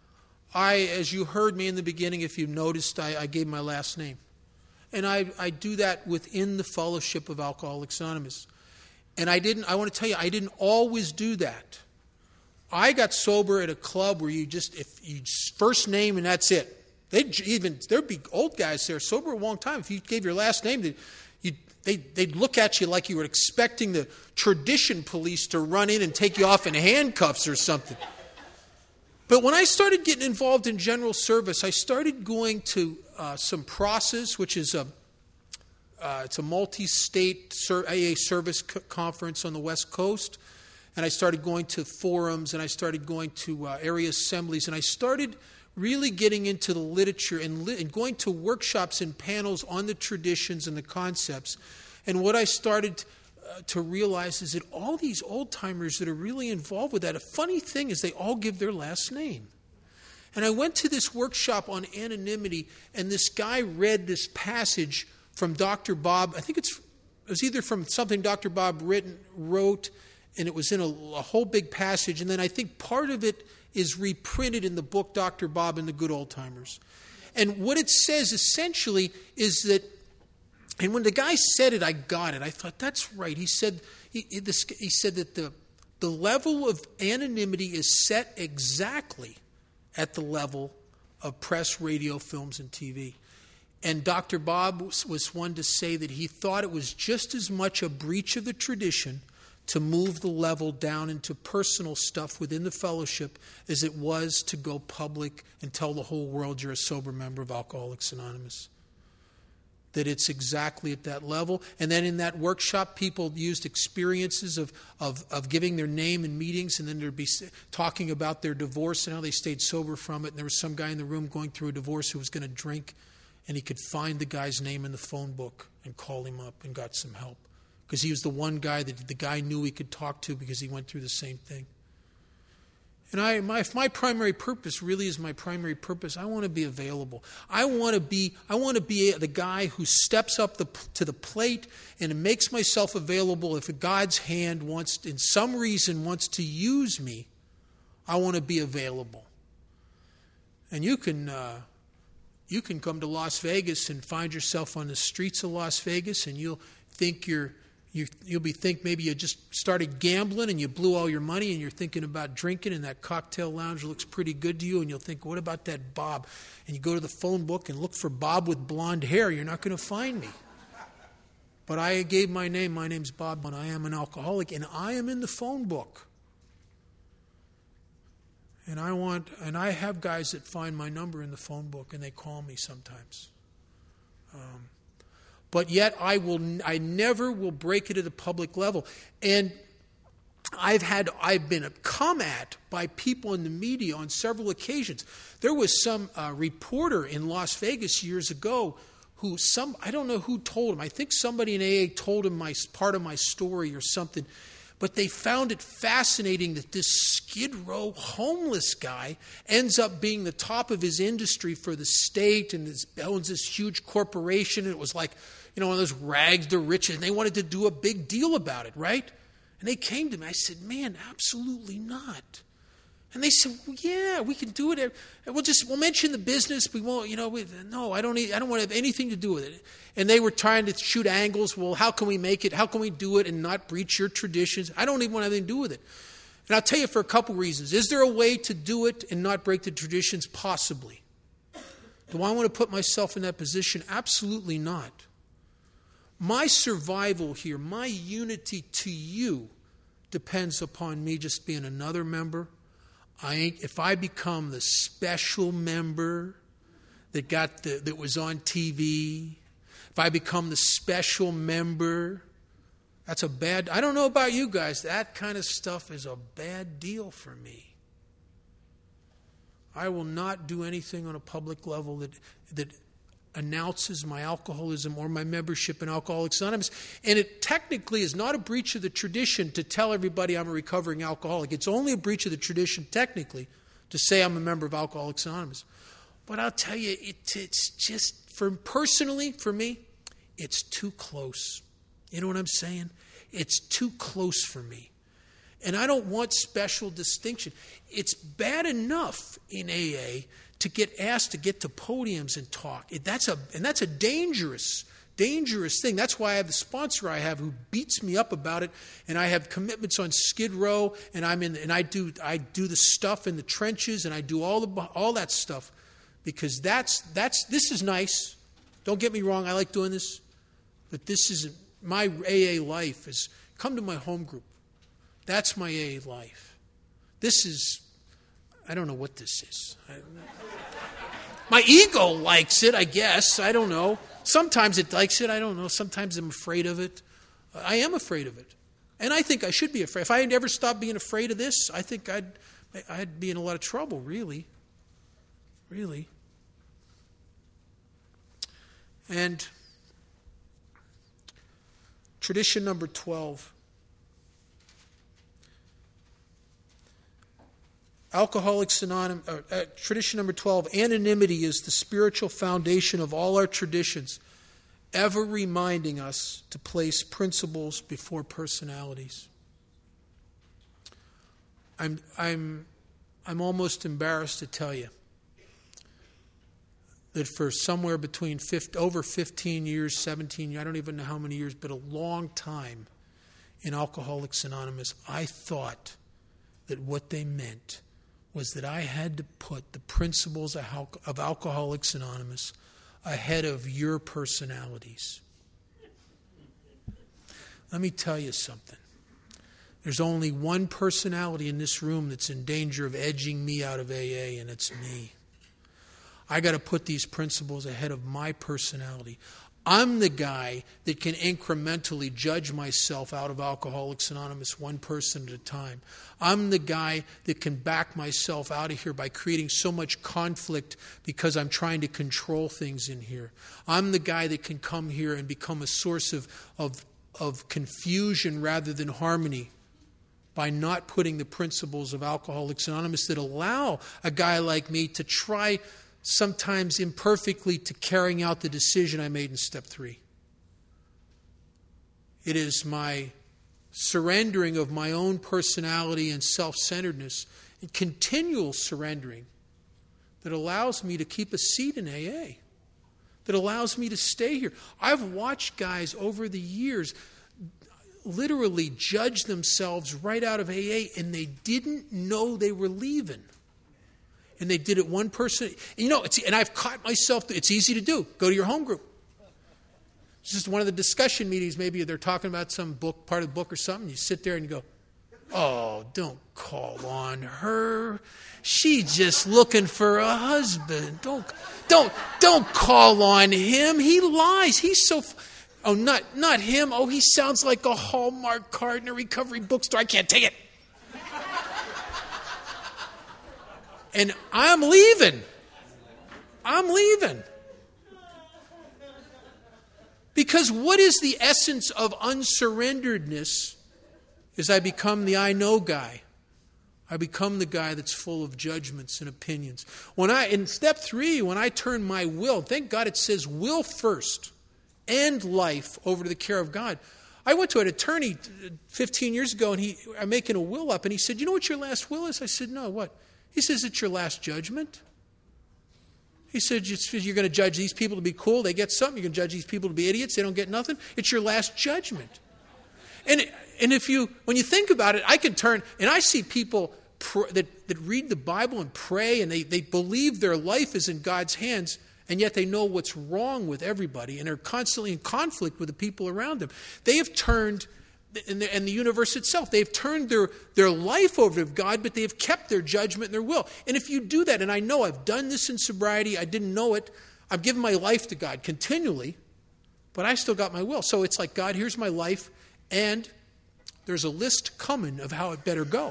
As you heard me in the beginning, if you noticed, I gave my last name. And I do that within the fellowship of Alcoholics Anonymous. And I want to tell you, I didn't always do that. I got sober at a club where if you first name and that's it. There'd be old guys there sober a long time. If you gave your last name, they'd look at you like you were expecting the tradition police to run in and take you off in handcuffs or something. But when I started getting involved in general service, I started going to some process, which is it's a multi-state AA service conference on the West Coast. And I started going to forums, and I started going to area assemblies, and I started really getting into the literature and going to workshops and panels on the traditions and the concepts. And what I started to realize is that all these old-timers that are really involved with that, a funny thing is they all give their last name. And I went to this workshop on anonymity, and this guy read this passage from Dr. Bob. I think it was either from something Dr. Bob wrote, and it was in a whole big passage. And then I think part of it is reprinted in the book Dr. Bob and the Good Old Timers. And what it says essentially is that, and when the guy said it, I got it. I thought, that's right. He said that the level of anonymity is set exactly at the level of press, radio, films, and TV. And Dr. Bob was one to say that he thought it was just as much a breach of the tradition to move the level down into personal stuff within the fellowship as it was to go public and tell the whole world you're a sober member of Alcoholics Anonymous. That it's exactly at that level. And then in that workshop, people used experiences of giving their name in meetings, and then there'd be talking about their divorce and how they stayed sober from it. And there was some guy in the room going through a divorce who was going to drink, and he could find the guy's name in the phone book and call him up and got some help. Because he was the one guy that the guy knew he could talk to because he went through the same thing. And if my primary purpose really is my primary purpose, I want to be available. I want to be the guy who steps up to the plate and makes myself available. If God's hand wants to use me, I want to be available. And you can come to Las Vegas and find yourself on the streets of Las Vegas, and you'll think maybe you just started gambling and you blew all your money and you're thinking about drinking, and that cocktail lounge looks pretty good to you, and you'll think, what about that Bob? And you go to the phone book and look for Bob with blonde hair. You're not going to find me. But I gave my name. My name's Bob, and I am an alcoholic, and I am in the phone book. And I have guys that find my number in the phone book, and they call me sometimes. But yet I never will break it at a public level. And I've been come at by people in the media on several occasions. There was some reporter in Las Vegas years ago I don't know who told him. I think somebody in AA told him part of my story or something. But they found it fascinating that this Skid Row homeless guy ends up being the top of his industry for the state and owns this huge corporation. And it was like, one of those rags to riches. And they wanted to do a big deal about it, right? And they came to me. I said, man, absolutely not. And they said, well, yeah, we can do it. We'll mention the business. We won't, no, I don't want to have anything to do with it. And they were trying to shoot angles. Well, how can we make it? How can we do it and not breach your traditions? I don't even want to have anything to do with it. And I'll tell you for a couple reasons. Is there a way to do it and not break the traditions? Possibly. Do I want to put myself in that position? Absolutely not. My survival here, my unity to you, depends upon me just being another member. If I become the special member that was on TV, if I become the special member, that's a bad. I don't know about you guys. That kind of stuff is a bad deal for me. I will not do anything on a public level that announces my alcoholism or my membership in Alcoholics Anonymous. And it technically is not a breach of the tradition to tell everybody I'm a recovering alcoholic. It's only a breach of the tradition technically to say I'm a member of Alcoholics Anonymous. But I'll tell you, it's just, personally, for me, it's too close. You know what I'm saying? It's too close for me. And I don't want special distinction. It's bad enough in AA to get asked to get to podiums and talk. That's a dangerous thing. That's why I have the sponsor I have who beats me up about it, and I have commitments on Skid Row, and I do the stuff in the trenches, and I do all that stuff because this is nice. Don't get me wrong, I like doing this, but this isn't my AA life. Is come to my home group. That's my AA life. This is, I don't know what this is. My ego likes it, I guess. I don't know. Sometimes it likes it. I don't know. Sometimes I'm afraid of it. I am afraid of it. And I think I should be afraid. If I had ever stopped being afraid of this, I think I'd be in a lot of trouble, really. Really. And tradition number 12. Alcoholics Anonymous, tradition number 12, anonymity is the spiritual foundation of all our traditions, ever reminding us to place principles before personalities. I'm almost embarrassed to tell you that for somewhere between over 15 years, 17 years, I don't even know how many years, but a long time in Alcoholics Anonymous, I thought that what they meant was that I had to put the principles of Alcoholics Anonymous ahead of your personalities. Let me tell you something. There's only one personality in this room that's in danger of edging me out of AA, and it's me. I got to put these principles ahead of my personality. I'm the guy that can incrementally judge myself out of Alcoholics Anonymous one person at a time. I'm the guy that can back myself out of here by creating so much conflict because I'm trying to control things in here. I'm the guy that can come here and become a source of confusion rather than harmony by not putting the principles of Alcoholics Anonymous that allow a guy like me to try, sometimes imperfectly, to carrying out the decision I made in step 3. It is my surrendering of my own personality and self-centeredness, and continual surrendering, that allows me to keep a seat in AA, that allows me to stay here. I've watched guys over the years literally judge themselves right out of AA, and they didn't know they were leaving. And they did it one person. And I've caught myself, it's easy to do. Go to your home group. It's just one of the discussion meetings. Maybe they're talking about some book, part of the book or something. You sit there and you go, oh, don't call on her. She's just looking for a husband. Don't call on him. He lies. He's so... Oh, not him. Oh, he sounds like a Hallmark card in a recovery bookstore. I can't take it. And I'm leaving. Because what is the essence of unsurrenderedness is I become the I know guy. I become the guy that's full of judgments and opinions. In step 3, when I turn my will, thank God it says will first, and life over to the care of God. I went to an attorney 15 years ago, and I'm making a will up, and he said, you know what your last will is? I said, no, what? He says, it's your last judgment. He said, you're going to judge these people to be cool. They get something. You're going to judge these people to be idiots. They don't get nothing. It's your last judgment. And when you think about it, I can turn, and I see people that read the Bible and pray, and they believe their life is in God's hands, and yet they know what's wrong with everybody, and they're constantly in conflict with the people around them. They have turned, and the universe itself, they've turned their life over to God, but they've kept their judgment and their will. And if you do that, and I know I've done this in sobriety, I didn't know it, I've given my life to God continually, but I still got my will. So it's like, God, here's my life, and there's a list coming of how it better go.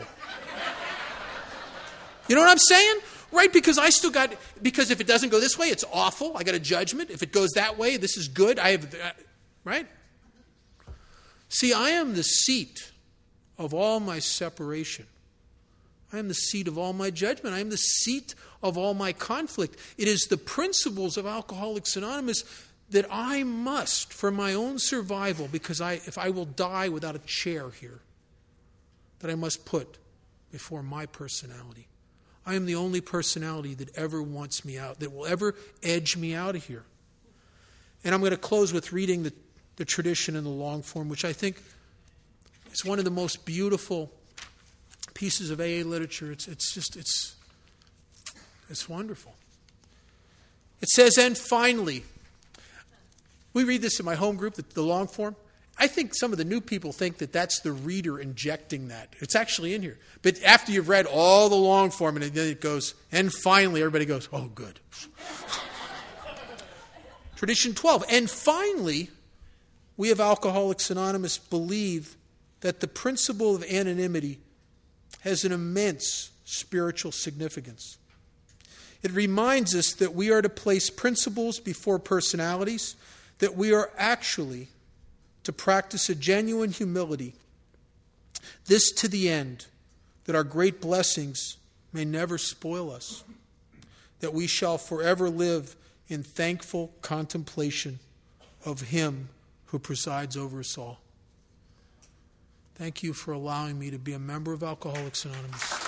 You know what I'm saying? Right, because because if it doesn't go this way, it's awful. I got a judgment. If it goes that way, this is good. Right? See, I am the seat of all my separation. I am the seat of all my judgment. I am the seat of all my conflict. It is the principles of Alcoholics Anonymous that I must, for my own survival, because if I will die without a chair here, that I must put before my personality. I am the only personality that ever wants me out, that will ever edge me out of here. And I'm going to close with reading the tradition in the long form, which I think is one of the most beautiful pieces of AA literature. It's wonderful. It says, and finally, we read this in my home group, the long form. I think some of the new people think that that's the reader injecting that. It's actually in here. But after you've read all the long form, and then it goes, and finally, everybody goes, oh, good. Tradition 12. And finally, we of Alcoholics Anonymous believe that the principle of anonymity has an immense spiritual significance. It reminds us that we are to place principles before personalities, that we are actually to practice a genuine humility, this to the end that our great blessings may never spoil us, that we shall forever live in thankful contemplation of Him who presides over us all. Thank you for allowing me to be a member of Alcoholics Anonymous.